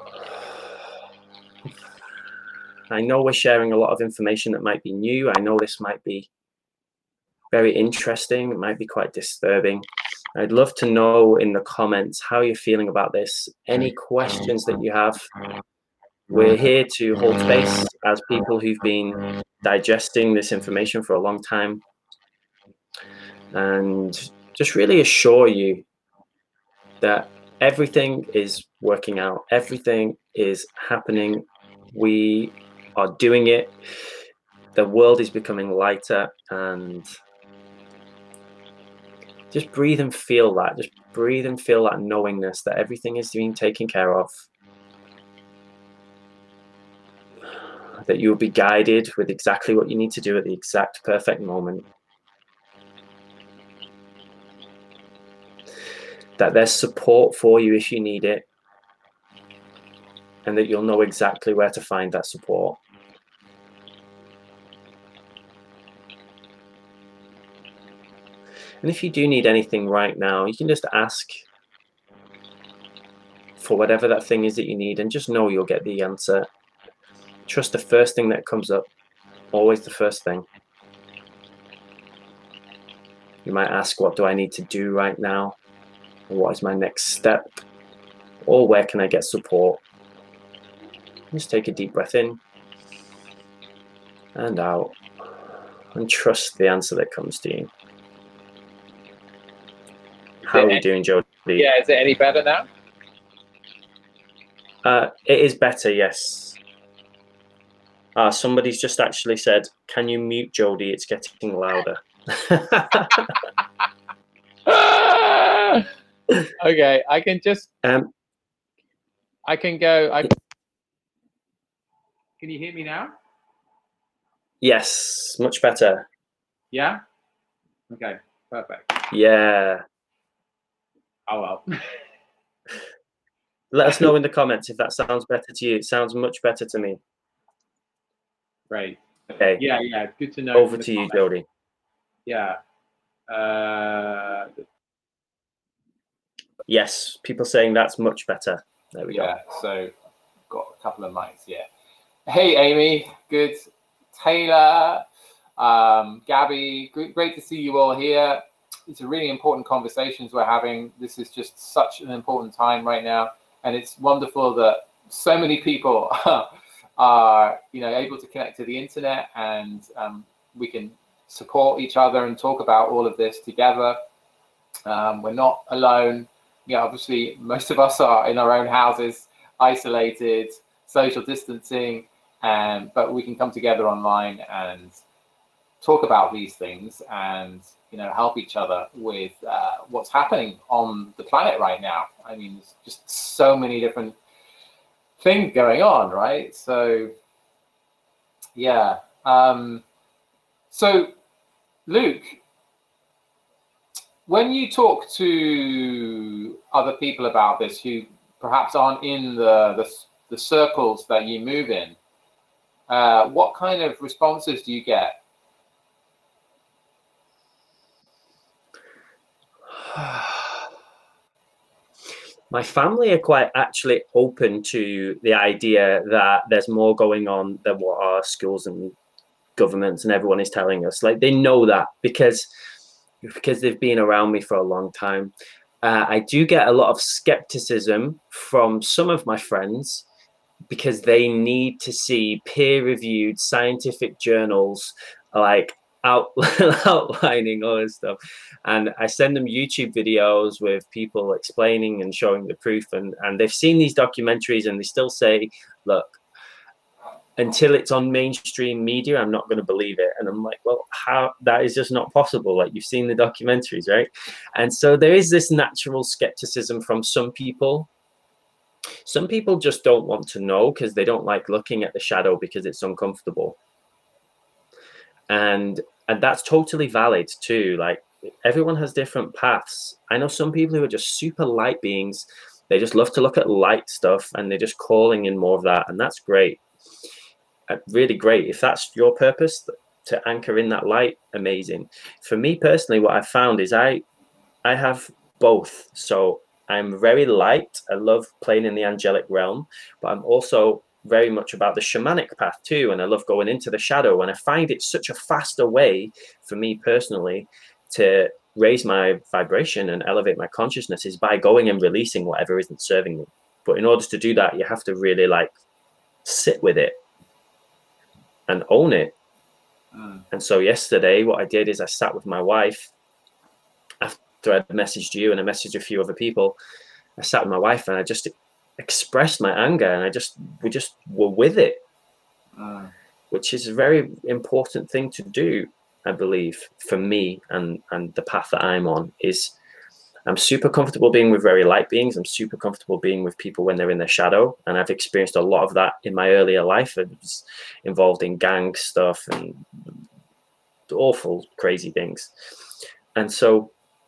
S7: I know we're sharing a lot of information that might be new. I know this might be very interesting. It might be quite disturbing. I'd love to know in the comments how you're feeling about this. Any questions that you have. We're here to hold space as people who've been digesting this information for a long time, and just really assure you that everything is working out. Everything is happening. We are doing it. The world is becoming lighter, and just breathe and feel that. Just breathe and feel that knowingness that everything is being taken care of. That you will be guided with exactly what you need to do at the exact perfect moment. That there's support for you if you need it, and that you'll know exactly where to find that support. And if you do need anything right now, you can just ask for whatever that thing is that you need, and just know you'll get the answer. Trust the first thing that comes up, always the first thing. You might ask, what do I need to do right now? Or what is my next step? Or where can I get support? Just take a deep breath in and out, and trust the answer that comes to you. How are we doing, Jody?
S8: Yeah, is it any better now?
S7: Uh, it is better, yes. Uh, somebody's just actually said, can you mute Jody? It's getting louder.
S8: Okay, I can just,
S7: um,
S8: I can go, I, can you hear me now?
S7: Yes, much better.
S8: Yeah? Okay, perfect.
S7: Yeah.
S8: Oh, well.
S7: Let us know in the comments if that sounds better to you. It sounds much better to me.
S8: Great.
S7: Okay.
S8: Yeah, yeah, good to know.
S7: Over to you, Jody.
S8: Yeah. Uh,
S7: yes, people saying that's much better. There we
S8: yeah,
S7: go.
S8: so got a couple of mics, yeah. Hey, Amy, good. Taylor, um, Gabby, great, great to see you all here. It's a really important conversations we're having. This is just such an important time right now, and it's wonderful that so many people are, you know, able to connect to the internet, and um, we can support each other and talk about all of this together. Um, we're not alone. Yeah, obviously, most of us are in our own houses, isolated, social distancing, and but we can come together online and talk about these things, and you know, help each other with uh, what's happening on the planet right now. I mean, there's just so many different things going on, right? So, yeah. Um, so, Luke, when you talk to other people about this who perhaps aren't in the the, the circles that you move in, uh, what kind of responses do you get?
S7: My family are quite actually open to the idea that there's more going on than what our schools and governments and everyone is telling us. Like, they know that because because they've been around me for a long time. Uh, I do get a lot of skepticism from some of my friends because they need to see peer-reviewed scientific journals like out, outlining all this stuff. And I send them YouTube videos with people explaining and showing the proof, and, and they've seen these documentaries and they still say, look, until it's on mainstream media, I'm not going to believe it. And I'm like, well, how? That is just not possible. Like, you've seen the documentaries, right? And so there is this natural skepticism from some people. Some people just don't want to know because they don't like looking at the shadow because it's uncomfortable. And and that's totally valid too. Like, everyone has different paths. I know some people who are just super light beings. They just love to look at light stuff and they're just calling in more of that. And that's great. Really great. If that's your purpose, to anchor in that light, amazing. For me personally, what I found is I I have both. So I'm very light. I love playing in the angelic realm, but I'm also very much about the shamanic path too. And I love going into the shadow. And I find it such a faster way for me personally to raise my vibration and elevate my consciousness is by going and releasing whatever isn't serving me. But in order to do that, you have to really like sit with it and own it. Mm. And so yesterday, what I did is I sat with my wife after I'd messaged you and I messaged a few other people. I sat with my wife and I just expressed my anger, and I just we just were with it, mm. which is a very important thing to do, I believe, for me and and the path that I'm on. Is I'm super comfortable being with very light beings. I'm super comfortable being with people when they're in their shadow. And I've experienced a lot of that in my earlier life. I was involved in gang stuff and awful, crazy things. And so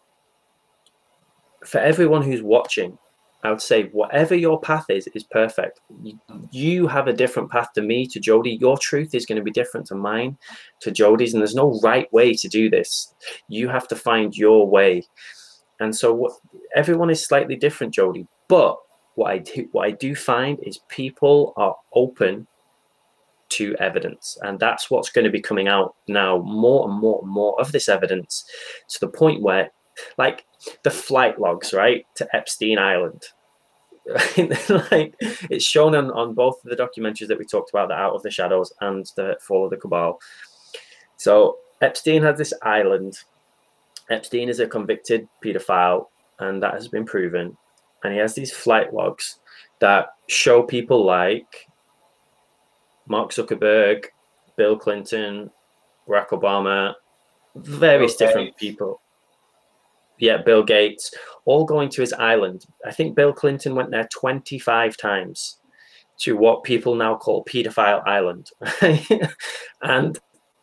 S7: for everyone who's watching, I would say whatever your path is, is perfect. You, you have a different path to me, to Jody. Your truth is going to be different to mine, to Jody's. And there's no right way to do this. You have to find your way. And so what, everyone is slightly different, Jody. But what I do, what I do find is people are open to evidence, and that's what's going to be coming out now. More and more and more of this evidence, to the point where, like the flight logs, right, to Epstein Island. Like, it's shown on on both of the documentaries that we talked about, the Out of the Shadows and the Fall of the Cabal. So Epstein had this island. Epstein is a convicted pedophile, and that has been proven. And he has these flight logs that show people like Mark Zuckerberg, Bill Clinton, Barack Obama, various Bill different Gates. people. Yeah, Bill Gates, all going to his island. I think Bill Clinton went there twenty-five times to what people now call Pedophile Island. And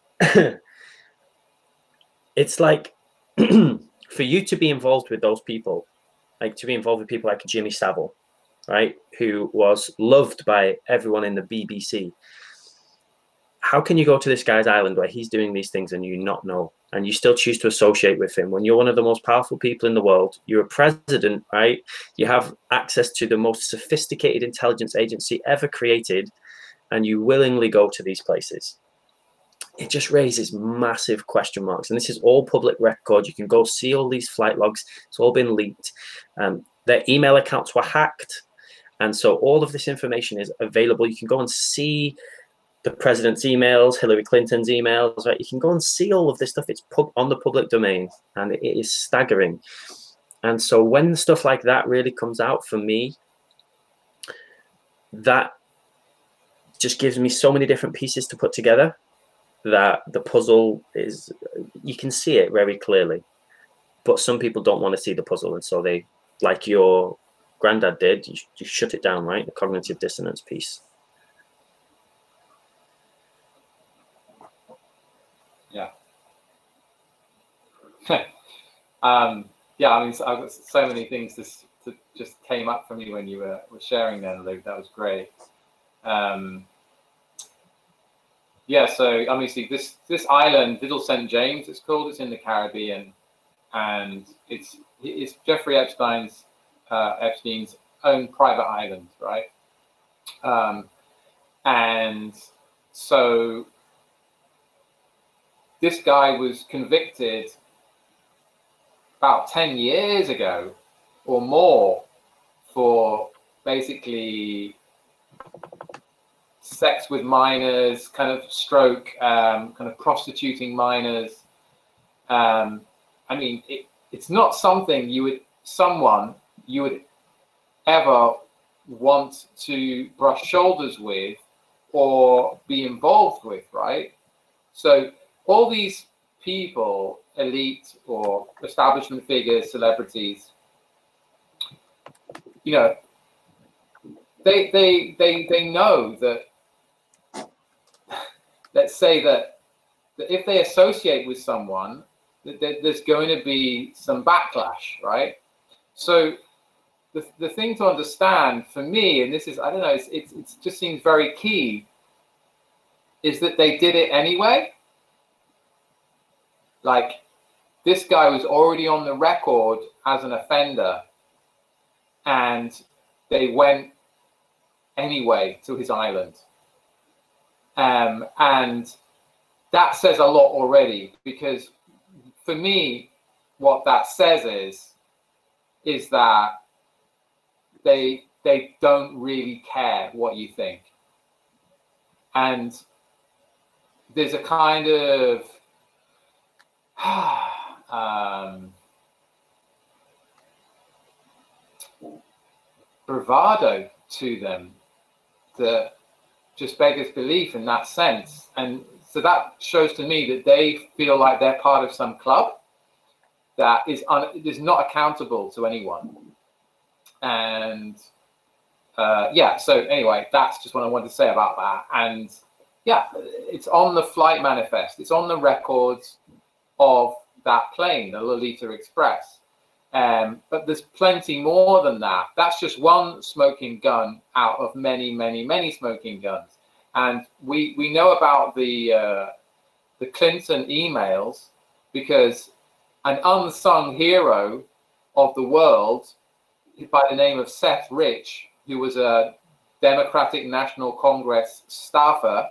S7: it's like, for you to be involved with those people, like to be involved with people like Jimmy Savile, right, who was loved by everyone in the B B C. How can you go to this guy's island where he's doing these things and you not know, and you still choose to associate with him when you're one of the most powerful people in the world? You're a president, right? You have access to the most sophisticated intelligence agency ever created, and you willingly go to these places. It just raises massive question marks. And this is all public record. You can go see all these flight logs. It's all been leaked. Um, their email accounts were hacked. And so all of this information is available. You can go and see the president's emails, Hillary Clinton's emails, right? You can go and see all of this stuff. It's pub on the public domain, and it is staggering. And so when stuff like that really comes out, for me, that just gives me so many different pieces to put together, that the puzzle is, you can see it very clearly, but some people don't want to see the puzzle. And so they, like your granddad did, you, you shut it down, right? The cognitive dissonance piece.
S8: Yeah. um, yeah, I mean, so I've got so many things that to, just came up for me when you were, were sharing then, Luke. That was great. Um, Yeah, so obviously this this island, Little Saint James, it's called. It's in the Caribbean, and it's it's Jeffrey Epstein's uh, Epstein's own private island, right? Um, and so this guy was convicted about ten years ago or more for basically sex with minors, kind of stroke, um, kind of prostituting minors. Um, I mean, it, it's not something you would, someone you would ever want to brush shoulders with or be involved with, right? So all these people, elite or establishment figures, celebrities, you know, they they they they know that, let's say that, that if they associate with someone, that there's going to be some backlash, right? So the, the thing to understand for me, and this is, I don't know, it's, it's, it just seems very key, is that they did it anyway. Like, this guy was already on the record as an offender, and they went anyway to his island. Um, and that says a lot already, because for me, what that says is, is that they, they don't really care what you think. And there's a kind of um, bravado to them that just beggars belief in that sense. And so that shows to me that they feel like they're part of some club that is, un is not accountable to anyone. And uh, yeah, so anyway, that's just what I wanted to say about that. And yeah, it's on the flight manifest. It's on the records of that plane, the Lolita Express. Um, but there's plenty more than that. That's just one smoking gun out of many, many, many smoking guns. And we we know about the uh, the Clinton emails because an unsung hero of the world by the name of Seth Rich, who was a Democratic National Congress staffer,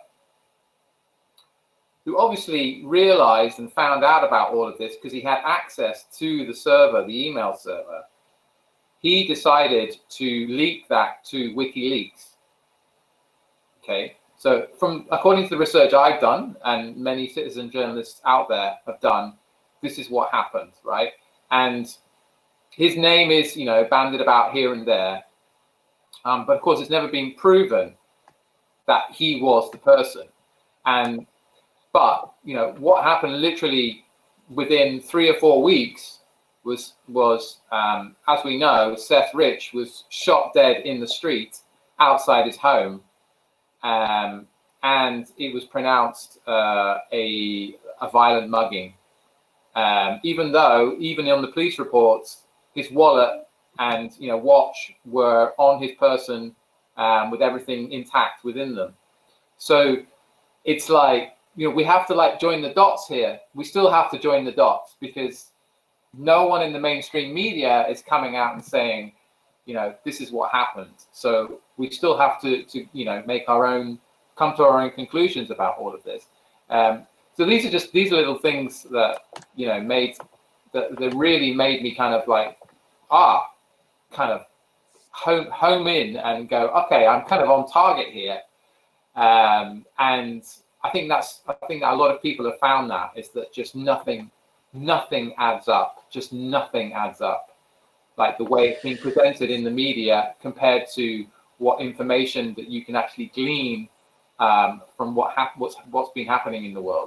S8: who obviously realized and found out about all of this because he had access to the server, the email server. He decided to leak that to WikiLeaks. Okay, so from according to the research I've done and many citizen journalists out there have done, this is what happened, right? And his name is, you know, bandied about here and there, um, but of course it's never been proven that he was the person. And but you know what happened literally within three or four weeks was was um, as we know, Seth Rich was shot dead in the street outside his home, um, and it was pronounced uh, a a violent mugging. Um, even though even on the police reports, his wallet and you know watch were on his person um, with everything intact within them. So it's like, you know, we have to like join the dots here. We still have to join the dots because no one in the mainstream media is coming out and saying, you know, this is what happened. So we still have to, to you know, make our own, come to our own conclusions about all of this. Um, so these are just, these are little things that, you know, made, that, that really made me kind of like, ah, kind of home, home in and go, okay, I'm kind of on target here. Um, and I think that's, I think that a lot of people have found that, is that just nothing, nothing adds up, just nothing adds up. Like the way it's being presented in the media compared to what information that you can actually glean um, from what hap what's, what's been happening in the world.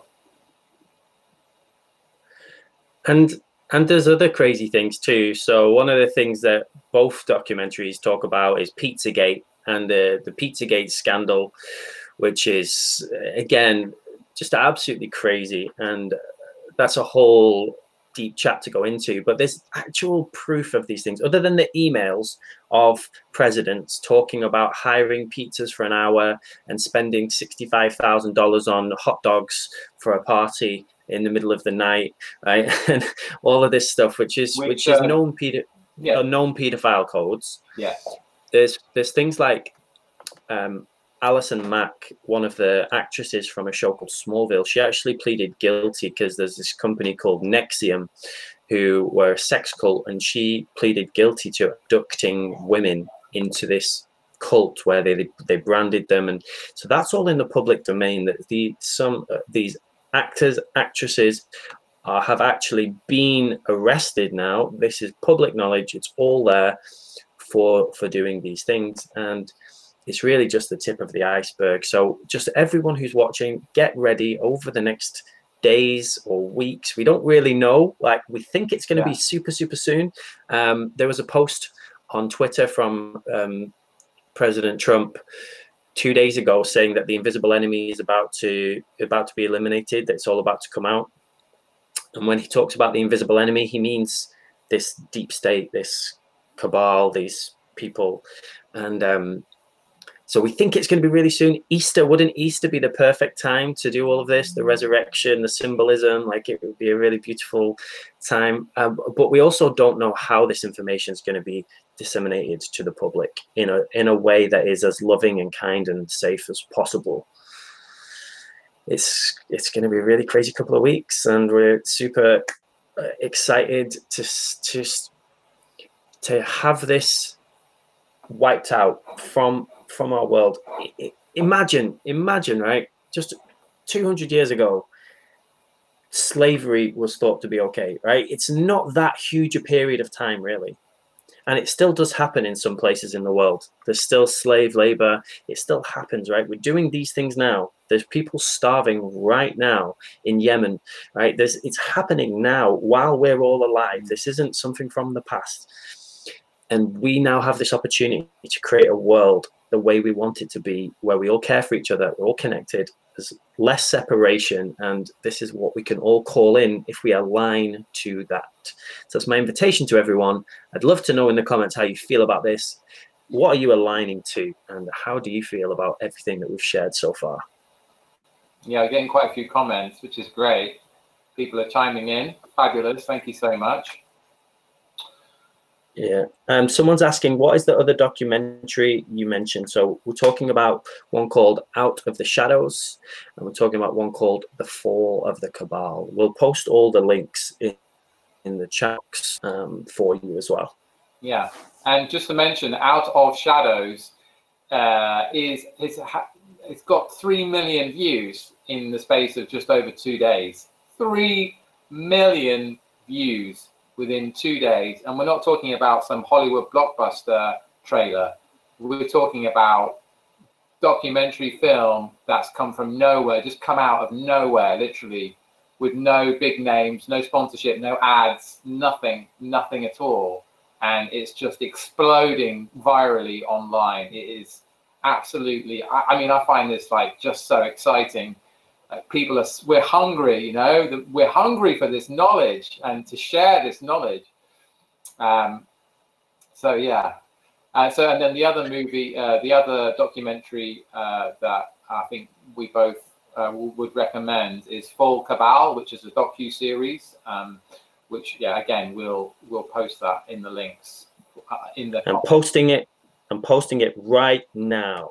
S7: And and there's other crazy things too. So one of the things that both documentaries talk about is Pizzagate and the, the Pizzagate scandal, which is, again, just absolutely crazy. And that's a whole deep chat to go into. But there's actual proof of these things, other than the emails of presidents talking about hiring pizzas for an hour and spending sixty-five thousand dollars on hot dogs for a party in the middle of the night, right? And all of this stuff, which is which, which is uh, known pedo yeah. uh, known pedophile codes.
S8: Yes.
S7: There's there's things like um, Alison Mack, one of the actresses from a show called Smallville, she actually pleaded guilty because there's this company called Nexium who were a sex cult, and she pleaded guilty to abducting women into this cult where they they branded them, and so that's all in the public domain. That the some uh, these actors, actresses uh, have actually been arrested now. This is public knowledge. It's all there for for doing these things, and it's really just the tip of the iceberg. So just everyone who's watching, get ready over the next days or weeks. We don't really know. Like, we think it's going to yeah. be super, super soon. Um, there was a post on Twitter from um, President Trump two days ago saying that the invisible enemy is about to about to be eliminated. That it's all about to come out. And when he talks about the invisible enemy, he means this deep state, this cabal, these people, and um, so we think it's going to be really soon. Easter, wouldn't Easter be the perfect time to do all of this? The resurrection, the symbolism, like it would be a really beautiful time. Um, but we also don't know how this information is going to be disseminated to the public in a in a way that is as loving and kind and safe as possible. It's it's going to be a really crazy couple of weeks, and we're super excited to to to have this wiped out from. from our world. Imagine, imagine, right? Just two hundred years ago, slavery was thought to be okay, right? It's not that huge a period of time, really. And it still does happen in some places in the world. There's still slave labor. It still happens, right? We're doing these things now. There's people starving right now in Yemen, right? There's, it's happening now while we're all alive. This isn't something from the past. And we now have this opportunity to create a world the way we want it to be, where we all care for each other, we're all connected, there's less separation, and this is what we can all call in if we align to that. So that's my invitation to everyone. I'd love to know in the comments how you feel about this. What are you aligning to, and how do you feel about everything that we've shared so far?
S8: Yeah, we're getting quite a few comments, which is great. People are chiming in. Fabulous. Thank you so much.
S7: Yeah. Um, someone's asking, what is the other documentary you mentioned? So we're talking about one called Out of the Shadows, and we're talking about one called The Fall of the Cabal. We'll post all the links in, in the chats um, for you as well.
S8: Yeah. And just to mention, Out of Shadows uh, is, is it's got three million views in the space of just over two days. Three million views within two days. And we're not talking about some Hollywood blockbuster trailer. We're talking about documentary film that's come from nowhere, just come out of nowhere, literally, with no big names, no sponsorship, no ads, nothing, nothing at all. And it's just exploding virally online. It is absolutely, I, I mean, I find this like just so exciting. Uh, people are, we're hungry, you know, the, we're hungry for this knowledge and to share this knowledge. Um, so yeah. Uh, so, and then the other movie, uh, the other documentary uh, that I think we both uh, would recommend is Full Cabal, which is a docu-series, um, which, yeah, again, we'll we'll post that in the links. Uh, in the
S7: I'm posting it. I'm posting it right now.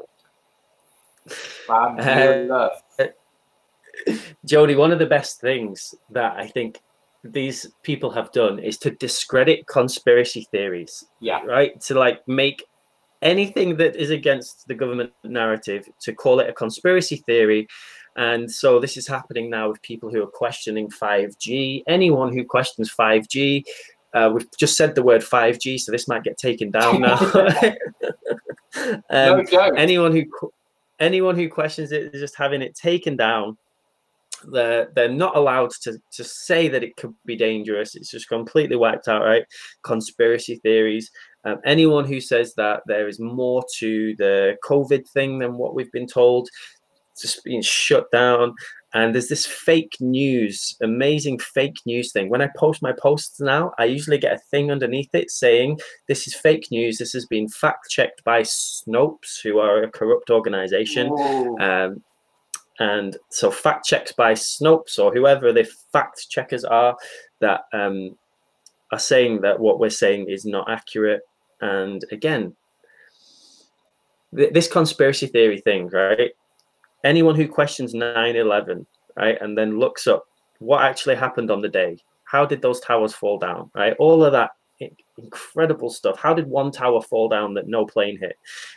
S8: Uh,
S7: Jody, one of the best things that I think these people have done is to discredit conspiracy theories.
S8: Yeah.
S7: Right? To like make anything that is against the government narrative, to call it a conspiracy theory. And so this is happening now with people who are questioning five G. Anyone who questions five G, uh, we've just said the word five G, so this might get taken down now. um,
S8: no joke.
S7: Anyone who anyone who questions it is just having it taken down. They're, they're not allowed to, to say that it could be dangerous. It's just completely wiped out, right? Conspiracy theories. Um, anyone who says that there is more to the COVID thing than what we've been told, it's just being shut down. And there's this fake news, amazing fake news thing. When I post my posts now, I usually get a thing underneath it saying, this is fake news. This has been fact checked by Snopes, who are a corrupt organization. Um, and so fact checks by Snopes or whoever the fact checkers are that um, are saying that what we're saying is not accurate. And again, th this conspiracy theory thing, right? Anyone who questions nine eleven, right, and then looks up what actually happened on the day, how did those towers fall down, right? All of that incredible stuff. How did one tower fall down that no plane hit?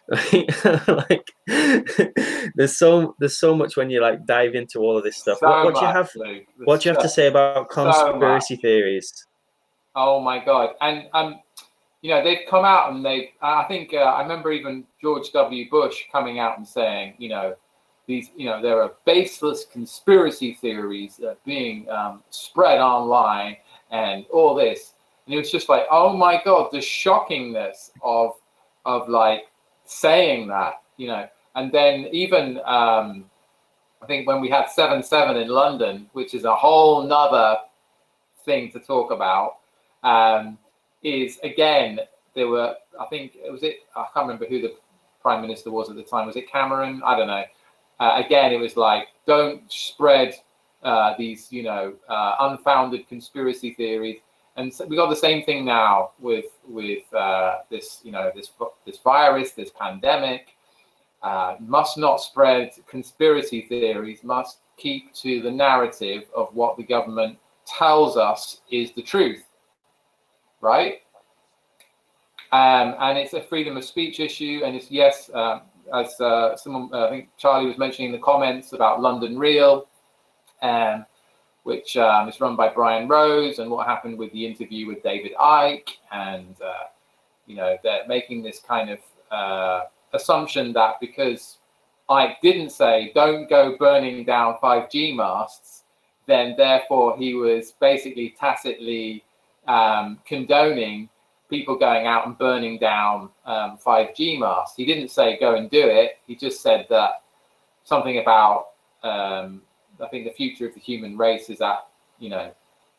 S7: Like, there's so there's so much when you like dive into all of this stuff.
S8: So
S7: what what do you
S8: much,
S7: have?
S8: Luke.
S7: What do you have to say about conspiracy
S8: so
S7: theories?
S8: Oh my God! And um, you know, they've come out and they. I think uh, I remember even George W. Bush coming out and saying, you know, these, you know, there are baseless conspiracy theories uh, being um, spread online and all this. And it was just like, oh my God, the shockingness of of like saying that, you know. And then even um, I think when we had seven seven in London, which is a whole nother thing to talk about, um, is again, there were, I think, it was it, I can't remember who the Prime Minister was at the time. Was it Cameron? I don't know. Uh, again, it was like, don't spread uh, these, you know, uh, unfounded conspiracy theories. And so we got the same thing now with with uh, this, you know, this this virus, this pandemic. Uh, must not spread conspiracy theories. Must keep to the narrative of what the government tells us is the truth, right? Um, and it's a freedom of speech issue. And it's yes, um, as uh, someone, uh, I think Charlie was mentioning in the comments about London Real. Um, which um, is run by Brian Rose, and what happened with the interview with David Icke. And, uh, you know, they're making this kind of uh, assumption that because Icke didn't say, don't go burning down five G masts, then therefore he was basically tacitly um, condoning people going out and burning down um, five G masts. He didn't say, go and do it. He just said that something about, um, I think the future of the human race is at, you know,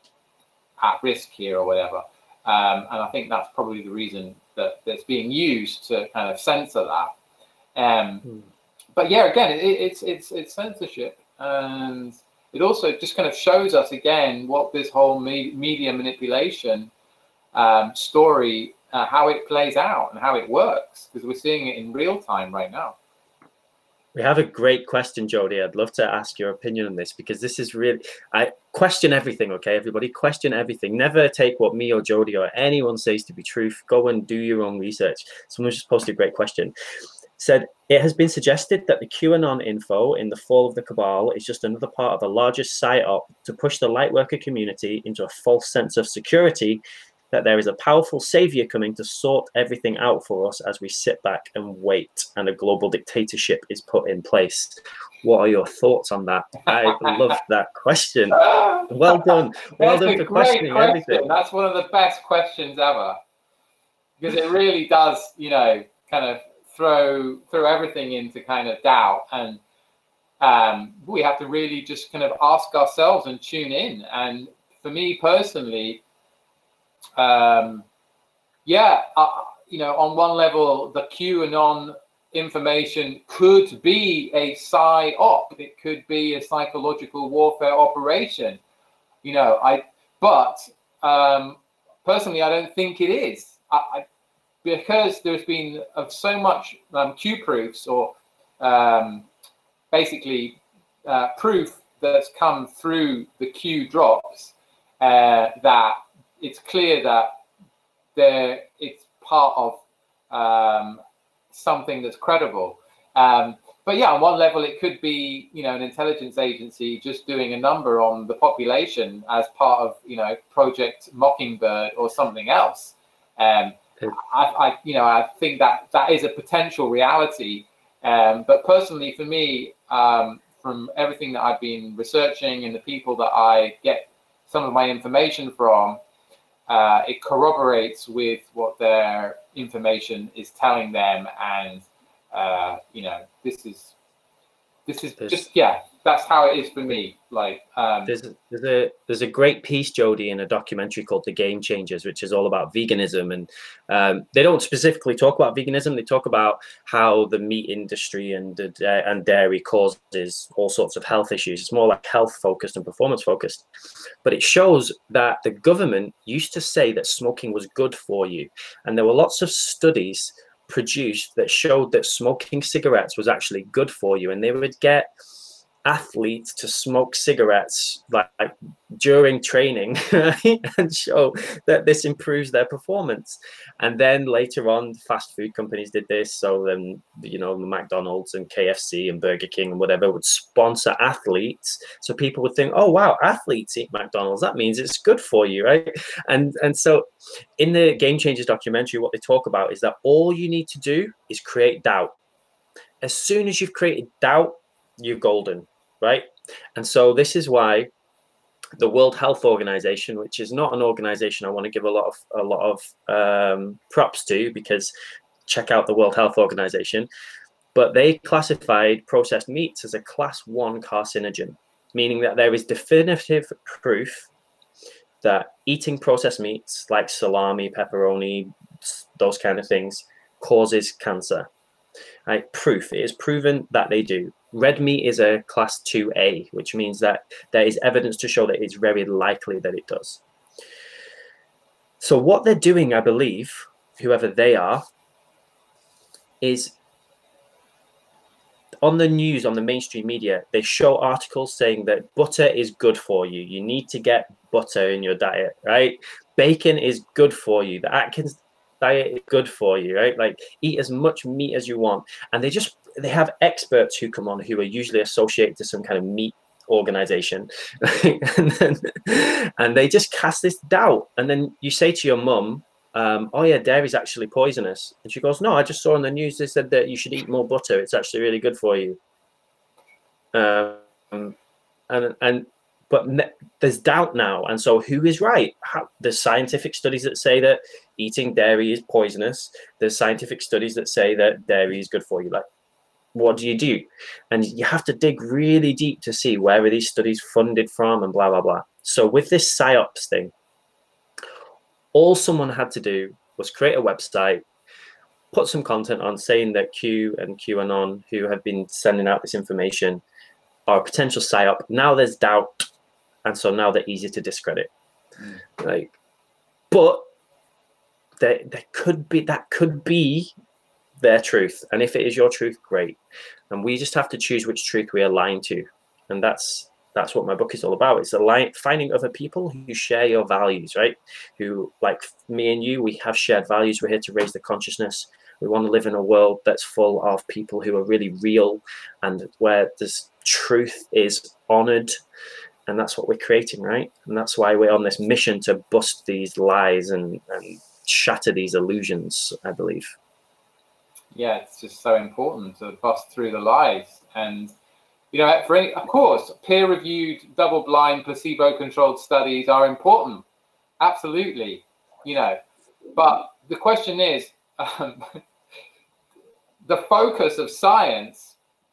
S8: at risk here or whatever. Um, and I think that's probably the reason that that's being used to kind of censor that. Um, hmm. But yeah, again, it, it's it's it's censorship, and it also just kind of shows us again what this whole me media manipulation um, story, uh, how it plays out and how it works, because we're seeing it in real time right now.
S7: We have a great question, Jody. I'd love to ask your opinion on this, because this is really, I question everything, okay, everybody? Question everything. Never take what me or Jody or anyone says to be truth. Go and do your own research. Someone just posted a great question. Said, it has been suggested that the QAnon info in the fall of the cabal is just another part of a larger psyop to push the lightworker community into a false sense of security, that there is a powerful savior coming to sort everything out for us as we sit back and wait, and a global dictatorship is put in place. What are your thoughts on that? I love that question. Well done. Well done for questioning
S8: question.
S7: everything.
S8: That's one of the best questions ever, because it really does, you know, kind of throw throw everything into kind of doubt, and um, we have to really just kind of ask ourselves and tune in. And for me personally, Um, yeah, uh, you know, on one level, the QAnon information could be a psy-op. It could be a psychological warfare operation. You know, I. But um, personally, I don't think it is. I, I, because there's been uh, so much um, Q proofs, or um, basically uh, proof that's come through the Q drops, uh, that it's clear that there it's part of um, something that's credible. Um, but yeah, on one level, it could be, you know, an intelligence agency just doing a number on the population as part of, you know, Project Mockingbird or something else. Um, I, I, you know, I think that that is a potential reality. Um, but personally, for me, um, from everything that I've been researching and the people that I get some of my information from, Uh, it corroborates with what their information is telling them, and uh, you know, this is this is there's, just yeah, that's how it is for me. Like um,
S7: there's a, there's a there's a great piece, Jody, in a documentary called The Game Changers, which is all about veganism, and um, they don't specifically talk about veganism. They talk about how the meat industry and the, and dairy causes all sorts of health issues. It's more like health focused and performance focused. But it shows that the government used to say that smoking was good for you, and there were lots of studies produced that showed that smoking cigarettes was actually good for you, and they would get athletes to smoke cigarettes like, like during training and show that this improves their performance. And then later on, fast food companies did this. So then, you know, McDonald's and K F C and Burger King and whatever would sponsor athletes, so people would think, oh wow, athletes eat McDonald's, that means it's good for you, right? And and so in the Game Changers documentary, what they talk about is that all you need to do is create doubt. As soon as you've created doubt, you're golden, right? And so this is why the World Health Organization, which is not an organization I want to give a lot of a lot of um, props to, because check out the World Health Organization, but they classified processed meats as a class one carcinogen, meaning that there is definitive proof that eating processed meats like salami, pepperoni, those kind of things causes cancer. Right? Proof. It is proven that they do. Red meat is a class two A, which means that there is evidence to show that it's very likely that it does. So what they're doing, I believe, whoever they are, is on the news, on the mainstream media, they show articles saying that butter is good for you. You need to get butter in your diet, right? Bacon is good for you. The Atkins diet is good for you, right? Like, eat as much meat as you want. And they just, they have experts who come on who are usually associated to some kind of meat organization. and, then, and they just cast this doubt. And then you say to your mum, um, oh yeah, dairy is actually poisonous. And she goes, no, I just saw on the news, they said that you should eat more butter. It's actually really good for you. Um, and, and, but there's doubt now. And so who is right? How, there's scientific studies that say that eating dairy is poisonous. There's scientific studies that say that dairy is good for you. Like, what do you do? And you have to dig really deep to see where are these studies funded from and blah, blah, blah. So with this PsyOps thing, all someone had to do was create a website, put some content on saying that Q and QAnon, who have been sending out this information, are a potential PsyOp. Now there's doubt. And so now they're easy to discredit. Mm. Like, but there, there could be, that could be their truth. And if it is your truth, great. And we just have to choose which truth we align to. And that's that's what my book is all about. It's align, finding other people who share your values, right? Who, like me and you, we have shared values. We're here to raise the consciousness. We want to live in a world that's full of people who are really real and where this truth is honored. And that's what we're creating, right? And that's why we're on this mission to bust these lies and, and shatter these illusions, I believe.
S8: Yeah, it's just so important to bust through the lies. And, you know, for any, of course, peer-reviewed, double-blind, placebo-controlled studies are important. Absolutely, you know. But the question is, um, the focus of science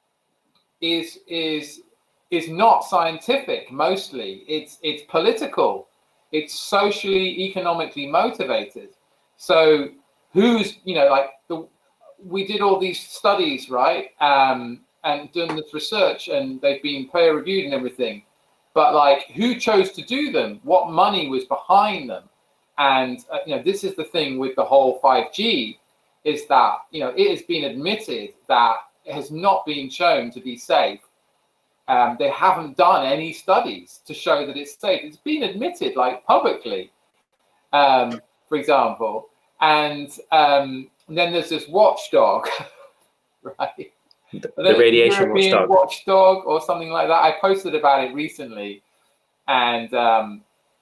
S8: is is is not scientific. Mostly, it's it's political. It's socially, economically motivated. So, who's, you know, like the we did all these studies, right? Um, and done this research, and they've been peer reviewed and everything. But like, who chose to do them? What money was behind them? And uh, you know, this is the thing with the whole five G, is that, you know, it has been admitted that it has not been shown to be safe. Um, they haven't done any studies to show that it's safe. It's been admitted, like, publicly, um, for example. And, um, and then there's this watchdog, right?
S7: The, the radiation
S8: watchdog. watchdog or something like that. I posted about it recently, and um,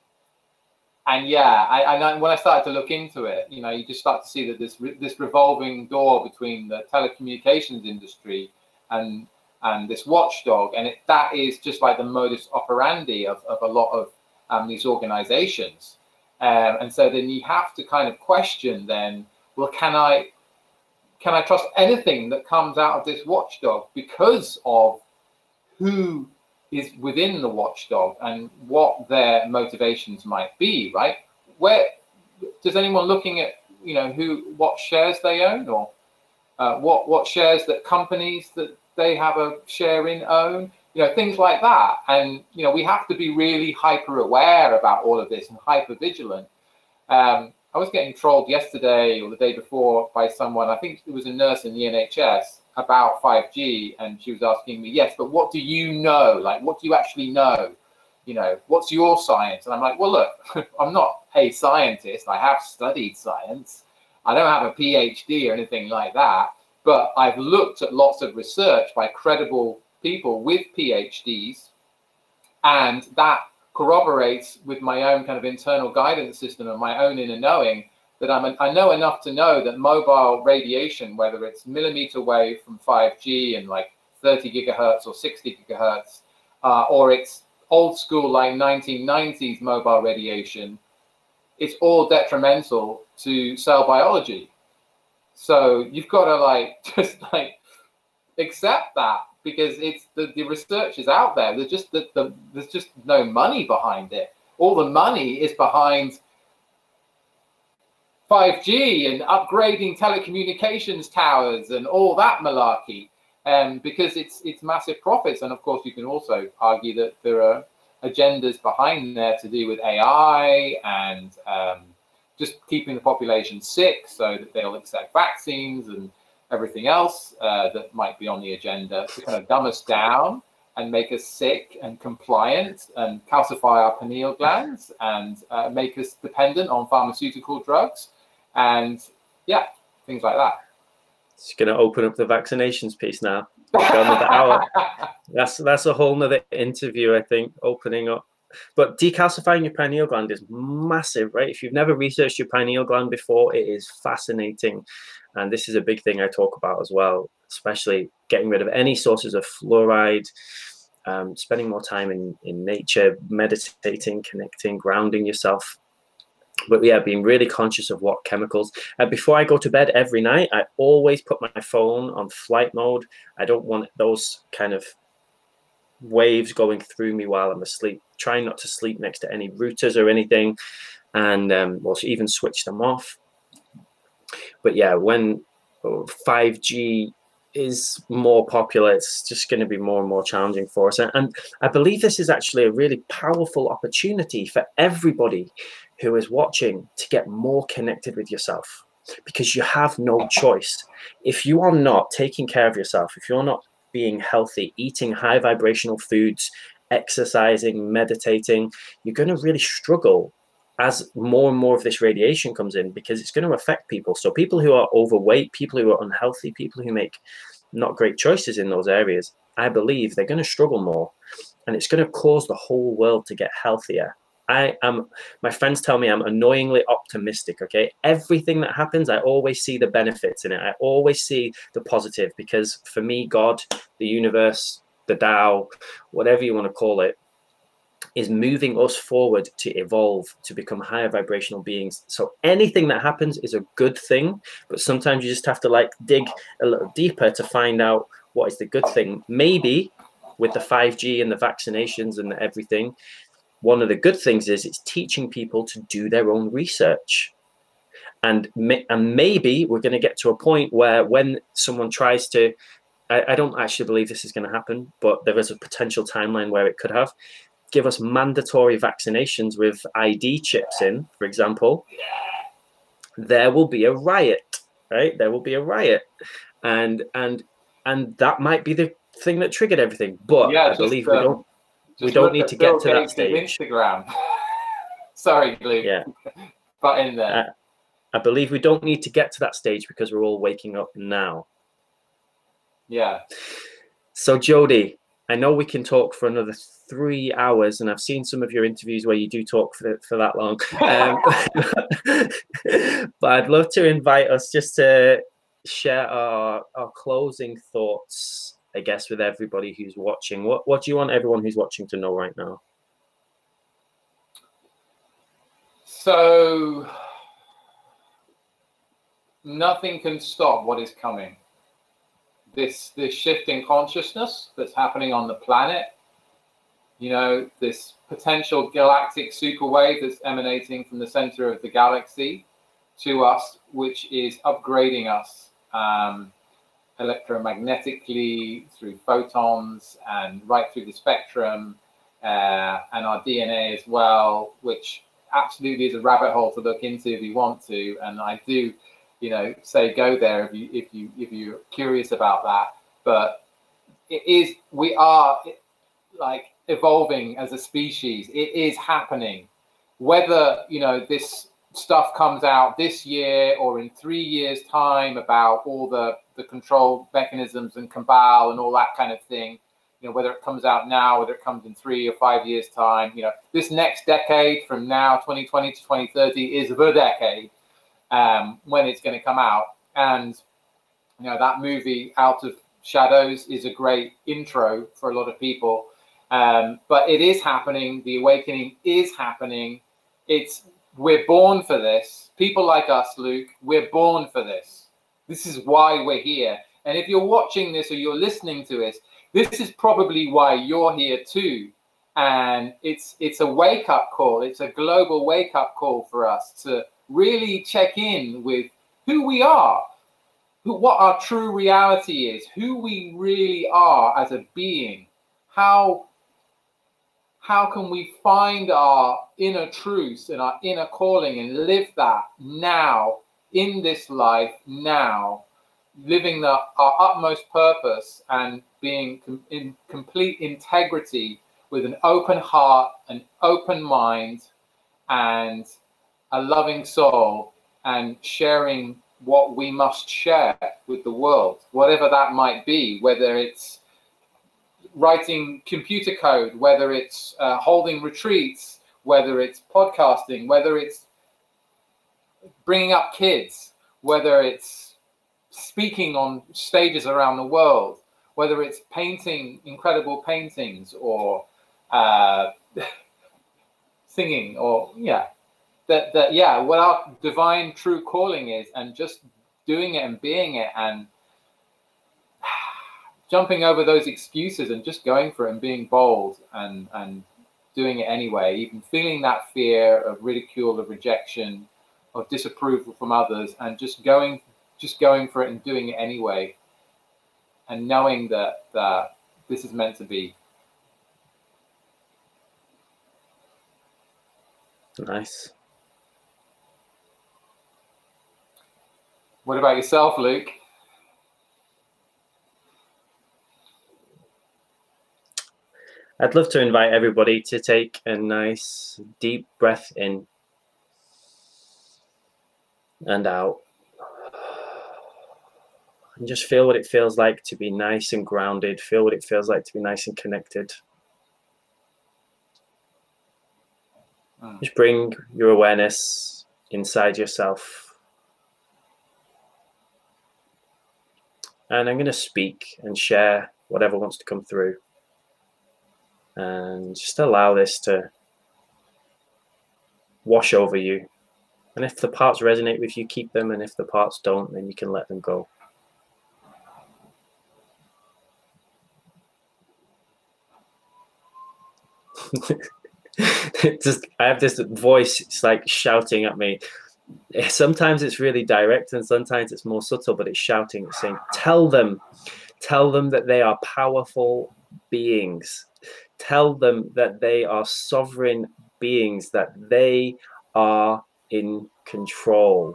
S8: and yeah, I, I when I started to look into it, you know, you just start to see that this this revolving door between the telecommunications industry and and this watchdog, and it, that is just like the modus operandi of, of a lot of um, these organizations. Um, and so then you have to kind of question then, well, can I can I trust anything that comes out of this watchdog because of who is within the watchdog and what their motivations might be, right? Where does anyone looking at, you know, who, what shares they own, or uh, what what shares that companies that they have a share in own, you know, things like that. And, you know, we have to be really hyper aware about all of this and hyper vigilant. Um, I was getting trolled yesterday or the day before by someone, I think it was a nurse in the N H S, about five G, and she was asking me, yes, but what do you know? Like, what do you actually know? You know, what's your science? And I'm like, well, look, I'm not a scientist. I have studied science. I don't have a PhD or anything like that, but I've looked at lots of research by credible people with PhDs, and that corroborates with my own kind of internal guidance system and my own inner knowing that I'm an, I know enough to know that mobile radiation, whether it's millimeter wave from five G and like thirty gigahertz or sixty gigahertz, uh, or it's old school like nineteen nineties mobile radiation, it's all detrimental to cell biology. So you've got to like just like accept that, because it's the, the research is out there. There's just the, the there's just no money behind it. All the money is behind five G and upgrading telecommunications towers and all that malarkey, um, because it's it's massive profits. And of course, you can also argue that there are agendas behind there to do with A I and um, just keeping the population sick so that they'll accept vaccines and everything else uh, that might be on the agenda to kind of dumb us down and make us sick and compliant and calcify our pineal glands and uh, make us dependent on pharmaceutical drugs and yeah, things like that.
S7: It's going to open up the vaccinations piece now. Another hour. That's that's a whole nother interview, I think, opening up. But decalcifying your pineal gland is massive, right? If you've never researched your pineal gland before, it is fascinating. And this is a big thing I talk about as well, especially getting rid of any sources of fluoride, um, spending more time in, in nature, meditating, connecting, grounding yourself. But yeah, being really conscious of what chemicals. Uh, before I go to bed every night, I always put my phone on flight mode. I don't want those kind of waves going through me while I'm asleep. Trying not to sleep next to any routers or anything, and um, we'll even switch them off. But yeah, when five G is more popular, it's just going to be more and more challenging for us. And, and I believe this is actually a really powerful opportunity for everybody who is watching to get more connected with yourself, because you have no choice. If you are not taking care of yourself, if you're not being healthy, eating high vibrational foods, exercising, meditating, you're going to really struggle as more and more of this radiation comes in, because it's going to affect people. So people who are overweight, people who are unhealthy, people who make not great choices in those areas, I believe they're going to struggle more, and it's going to cause the whole world to get healthier. I am, my friends tell me I'm annoyingly optimistic, okay? Everything that happens, I always see the benefits in it. I always see the positive, because for me, God, the universe, the Tao, whatever you want to call it, is moving us forward to evolve, to become higher vibrational beings. So anything that happens is a good thing, but sometimes you just have to like dig a little deeper to find out what is the good thing. Maybe with the five G and the vaccinations and everything, one of the good things is it's teaching people to do their own research. And, may, and maybe we're going to get to a point where when someone tries to, I, I don't actually believe this is going to happen, but there is a potential timeline where it could have, give us mandatory vaccinations with I D chips in, for example, there will be a riot, right? There will be a riot. And and and that might be the thing that triggered everything. But yeah, I just, believe we um, don't we don't need to get to that stage.
S8: Instagram. Sorry, Luke.
S7: Yeah.
S8: But in there.
S7: Uh, I believe we don't need to get to that stage because we're all waking up now.
S8: Yeah.
S7: So Jody, I know we can talk for another three hours, and I've seen some of your interviews where you do talk for, for that long. Um, but I'd love to invite us just to share our, our closing thoughts, I guess, with everybody who's watching. What, what do you want everyone who's watching to know right now?
S8: So, nothing can stop what is coming. This, this shift in consciousness that's happening on the planet, you know, this potential galactic super wave that's emanating from the center of the galaxy to us, which is upgrading us um, electromagnetically through photons and right through the spectrum, uh, and our D N A as well, which absolutely is a rabbit hole to look into if you want to, and I do, you know, say go there if you if you if you're curious about that. But it is, we are like evolving as a species. It is happening. Whether, you know, this stuff comes out this year or in three years' time about all the the control mechanisms and cabal and all that kind of thing, you know, whether it comes out now, whether it comes in three or five years' time, you know, this next decade from now, twenty twenty to twenty thirty, is the decade um, when it's going to come out. And, you know, that movie, Out of Shadows, is a great intro for a lot of people. Um, but it is happening. The awakening is happening. It's, we're born for this. People like us, Luke, we're born for this. This is why we're here. And if you're watching this or you're listening to this, this is probably why you're here too. And it's it's a wake-up call. It's a global wake-up call for us to really check in with who we are, who, what our true reality is, who we really are as a being. How, how can we find our inner truths and our inner calling and live that now, in this life now, living the, our utmost purpose and being com in complete integrity with an open heart, an open mind, and a loving soul, and sharing what we must share with the world, whatever that might be, whether it's writing computer code, whether it's uh, holding retreats, whether it's podcasting, whether it's bringing up kids, whether it's speaking on stages around the world, whether it's painting incredible paintings or uh, singing, or yeah, that that yeah, what our divine true calling is, and just doing it and being it and jumping over those excuses and just going for it and being bold and and doing it anyway, even feeling that fear of ridicule, of rejection, of disapproval from others, and just going just going for it and doing it anyway, and knowing that that this is meant to be.
S7: Nice.
S8: What about yourself, Luke?
S7: I'd love to invite everybody to take a nice deep breath in and out, and just feel what it feels like to be nice and grounded. Feel what it feels like to be nice and connected. Mm. Just bring your awareness inside yourself. And I'm going to speak and share whatever wants to come through. And just allow this to wash over you. And if the parts resonate with you, keep them. And if the parts don't, then you can let them go. Just, I have this voice, it's like shouting at me. Sometimes it's really direct and sometimes it's more subtle, but it's shouting, it's saying, tell them, tell them that they are powerful beings. Tell them that they are sovereign beings, that they are in control.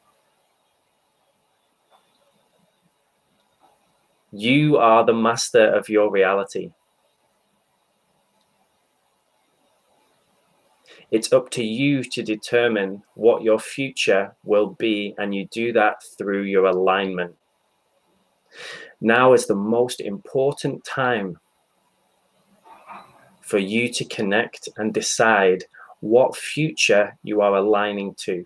S7: You are the master of your reality. It's up to you to determine what your future will be, and you do that through your alignment. Now is the most important time for you to connect and decide what future you are aligning to.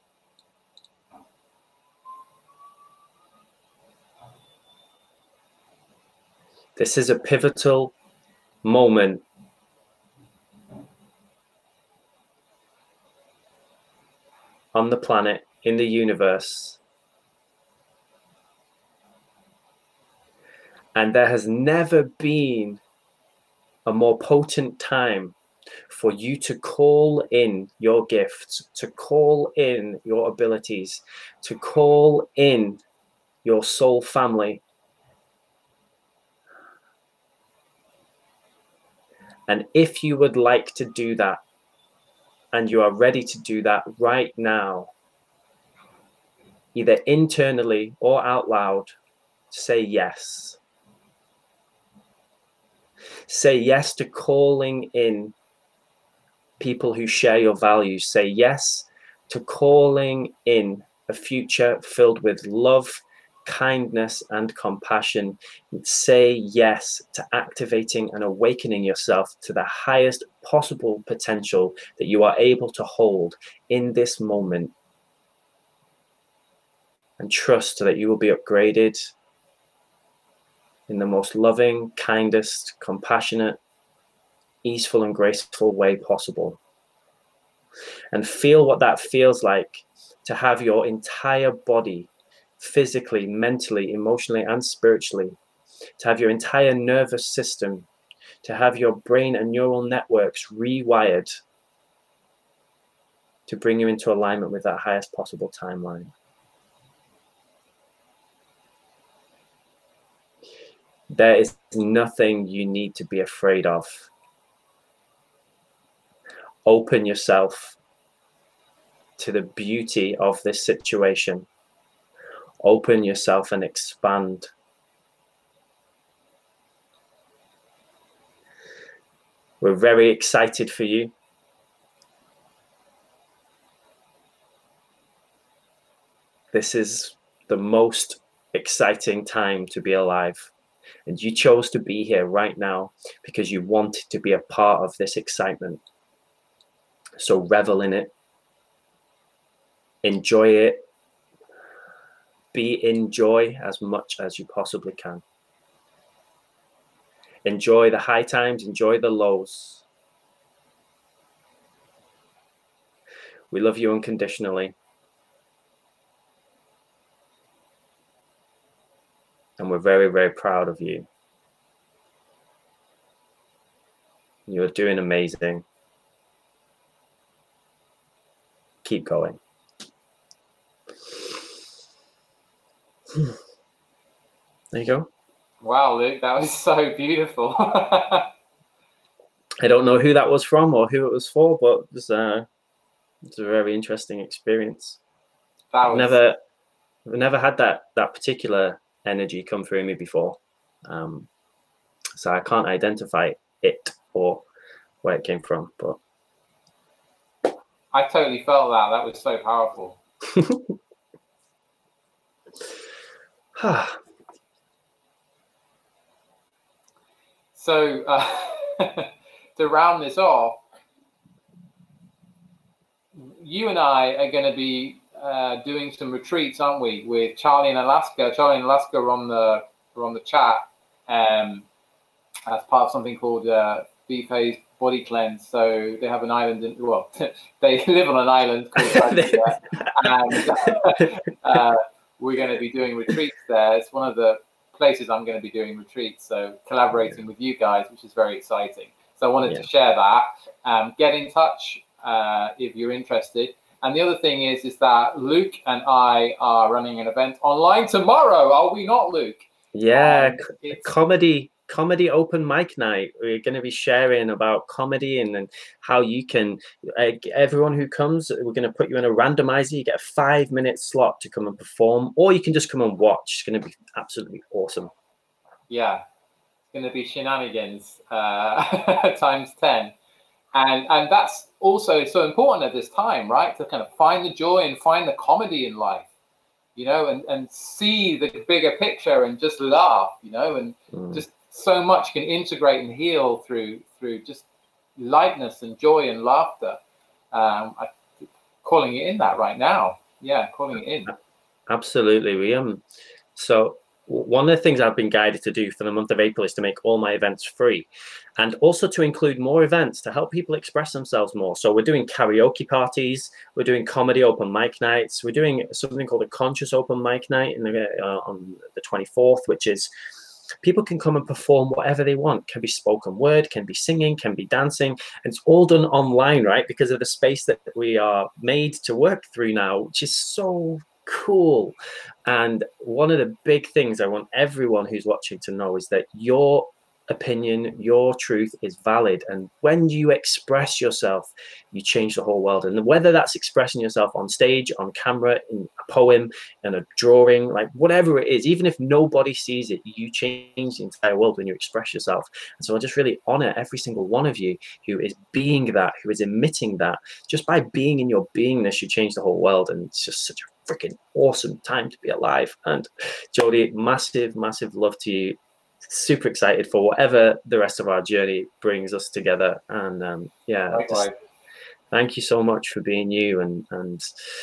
S7: This is a pivotal moment on the planet, in the universe. And there has never been a more potent time for you to call in your gifts, to call in your abilities, to call in your soul family. And if you would like to do that, and you are ready to do that right now, either internally or out loud, say yes. Say yes to calling in people who share your values. Say yes to calling in a future filled with love, kindness, and compassion. Say yes to activating and awakening yourself to the highest possible potential that you are able to hold in this moment. And trust that you will be upgraded in the most loving, kindest, compassionate, easeful, and graceful way possible. And feel what that feels like to have your entire body, physically, mentally, emotionally, and spiritually, to have your entire nervous system, to have your brain and neural networks rewired to bring you into alignment with that highest possible timeline. There is nothing you need to be afraid of. Open yourself to the beauty of this situation. Open yourself and expand. We're very excited for you. This is the most exciting time to be alive. And you chose to be here right now because you wanted to be a part of this excitement. So revel in it. Enjoy it. Be in joy as much as you possibly can. Enjoy the high times, enjoy the lows. We love you unconditionally. And we're very, very proud of you. You're doing amazing. Keep going. There you go.
S8: Wow, Luke, that was so beautiful.
S7: I don't know who that was from or who it was for, but it was, uh, it's a very interesting experience.
S8: That was...
S7: I've never, I've never had that that particular energy come through me before, um, so I can't identify it or where it came from. But
S8: I totally felt that. That was so powerful. So uh, to round this off, you and I are going to be uh, doing some retreats, aren't we? With Charlie in Alaska. Charlie in Alaska are on the are on the chat um, as part of something called uh, B-Phase Body Cleanse. So they have an island in, well, they live on an island called Alaska, and uh, we're going to be doing retreats there. It's one of the places I'm going to be doing retreats, so collaborating with you guys, which is very exciting. So I wanted yeah. to share that. Um, get in touch uh, if you're interested. And the other thing is, is that Luke and I are running an event online tomorrow. Are we not, Luke?
S7: Yeah, um, comedy. Comedy open mic night. We're going to be sharing about comedy and, and how you can, uh, everyone who comes, we're going to put you in a randomizer. You get a five minute slot to come and perform, or you can just come and watch. It's going to be absolutely awesome.
S8: Yeah, it's going to be shenanigans uh, times ten. And, and that's also so important at this time, right? To kind of find the joy and find the comedy in life, you know, and, and see the bigger picture and just laugh, you know, and mm. just so much can integrate and heal through through just lightness and joy and laughter. Um, I'm calling it in that right now. Yeah, calling it in.
S7: Absolutely. We um. So one of the things I've been guided to do for the month of April is to make all my events free, and also to include more events to help people express themselves more. So we're doing karaoke parties, we're doing comedy open mic nights, we're doing something called a conscious open mic night in the, uh, on the twenty-fourth, which is people can come and perform whatever they want. Can be spoken word, can be singing, can be dancing, and it's all done online, right? Because of the space that we are made to work through now, which is so cool. And one of the big things I want everyone who's watching to know is that your opinion, your truth is valid. And when you express yourself, you change the whole world. And whether that's expressing yourself on stage, on camera, in a poem, in a drawing, like whatever it is, even if nobody sees it, you change the entire world when you express yourself. And so I just really honor every single one of you who is being that, who is emitting that. Just by being in your beingness, you change the whole world. And it's just such a freaking awesome time to be alive. And Jodie, massive, massive love to you. Super excited for whatever the rest of our journey brings us together. And um, yeah, just, thank you so much for being you. And and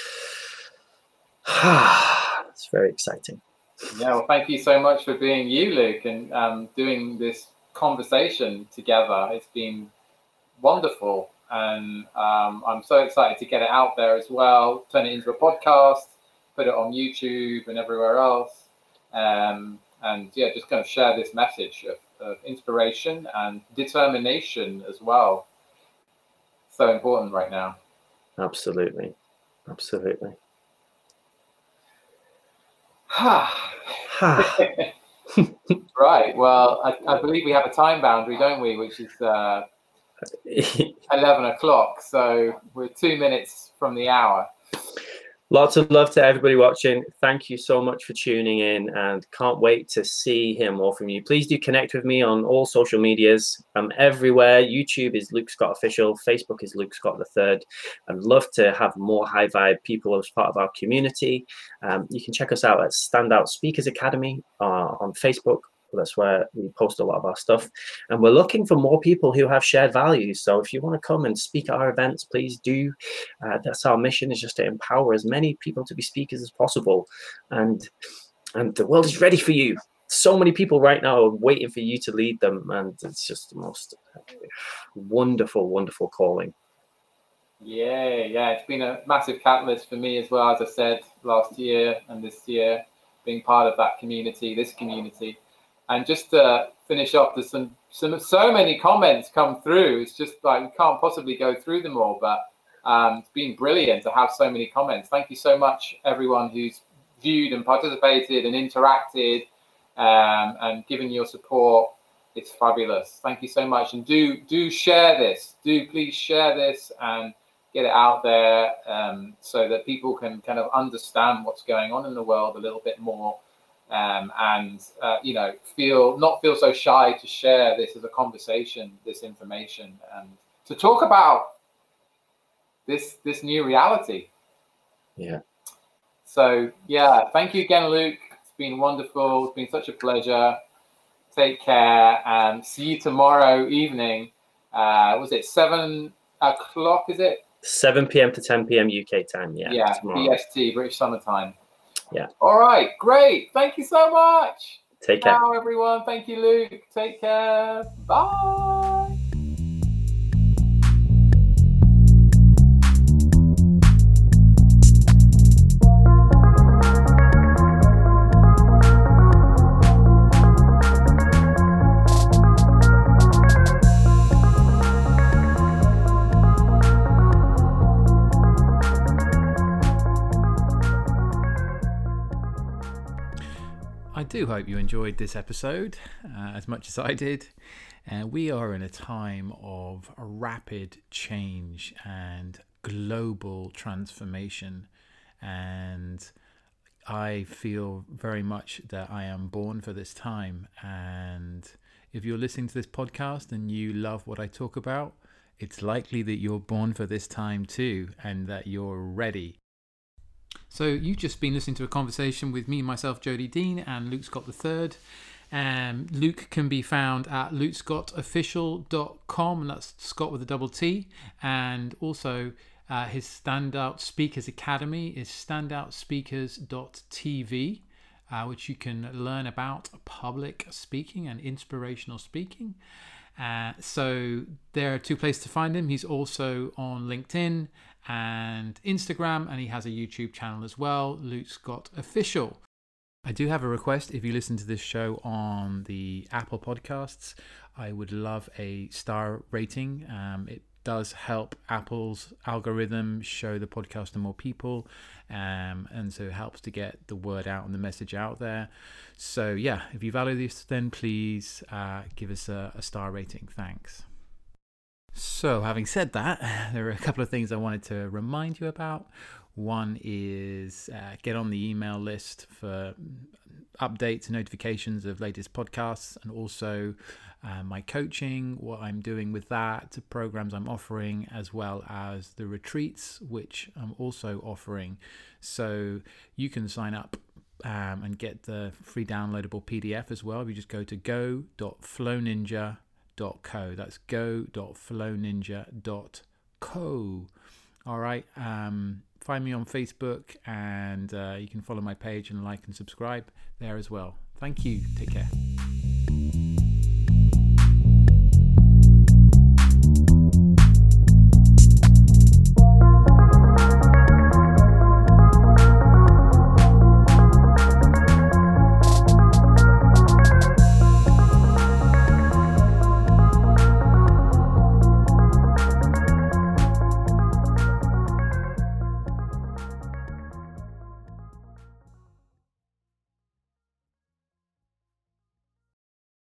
S7: it's very exciting.
S8: Yeah, well, thank you so much for being you, Luke, and um, doing this conversation together. It's been wonderful. And um, I'm so excited to get it out there as well, turn it into a podcast, put it on YouTube and everywhere else. Um, and yeah, just kind of share this message of, of inspiration and determination as well. So important right now.
S7: Absolutely. Absolutely.
S8: Right. Well, I, I believe we have a time boundary, don't we? Which is uh, eleven o'clock. So we're two minutes from the hour.
S7: Lots of love to everybody watching. Thank you so much for tuning in, and can't wait to see, hear more from you. Please do connect with me on all social medias. I'm everywhere. YouTube is Luke Scott Official. Facebook is Luke Scott the Third. I'd love to have more high vibe people as part of our community. Um, you can check us out at Standout Speakers Academy uh, on Facebook. That's where we post a lot of our stuff. And we're looking for more people who have shared values. So if you want to come and speak at our events, please do. Uh, that's our mission, is just to empower as many people to be speakers as possible. And, and the world is ready for you. So many people right now are waiting for you to lead them. And it's just the most wonderful, wonderful calling.
S8: Yeah, yeah. It's been a massive catalyst for me as well, as I said, last year and this year, being part of that community, this community. And just to finish off, there's some, some so many comments come through. It's just like we can't possibly go through them all, but um, it's been brilliant to have so many comments. Thank you so much, everyone who's viewed and participated and interacted um, and given your support. It's fabulous. Thank you so much. And do do share this. Do please share this and get it out there um, so that people can kind of understand what's going on in the world a little bit more. Um, and, uh, you know, feel not feel so shy to share this as a conversation, this information, and to talk about this this new reality.
S7: Yeah.
S8: So, yeah, thank you again, Luke. It's been wonderful. It's been such a pleasure. Take care and see you tomorrow evening. Uh, was it seven o'clock, is it?
S7: seven p m to ten p m U K time, yeah.
S8: Yeah,
S7: tomorrow.
S8: B S T, British Summer Time.
S7: Yeah.
S8: All right, great. Thank you so much.
S7: Take care.
S8: Ciao, everyone. Thank you, Luke. Take care. Bye.
S1: I do hope you enjoyed this episode uh, as much as I did. Uh, we are in a time of rapid change and global transformation, and I feel very much that I am born for this time. And if you're listening to this podcast and you love what I talk about, it's likely that you're born for this time too, and that you're ready. So you've just been listening to a conversation with me, myself, Jodie Dean, and Luke Scott the Third. Um, Luke can be found at luke scott official dot com, and that's Scott with a double T. And also uh, his Standout Speakers Academy is standout speakers dot t v, uh, which you can learn about public speaking and inspirational speaking. Uh, so there are two places to find him. He's also on LinkedIn and Instagram, and he has a YouTube channel as well, Luke Scott Official. I do have a request. If you listen to this show on the Apple Podcasts, I would love a star rating. Um, it does help Apple's algorithm show the podcast to more people, um, and so it helps to get the word out and the message out there. So yeah, if you value this, then please uh, give us a, a star rating. Thanks. So having said that, there are a couple of things I wanted to remind you about. One is uh, get on the email list for updates and notifications of latest podcasts, and also uh, my coaching, what I'm doing with that, the programs I'm offering, as well as the retreats, which I'm also offering. So you can sign up um, and get the free downloadable P D F as well. If you just go to go dot flow ninja dot co. That's go dot flow ninja dot co. All right. Um, find me on Facebook, and uh, you can follow my page and like and subscribe there as well. Thank you. Take care.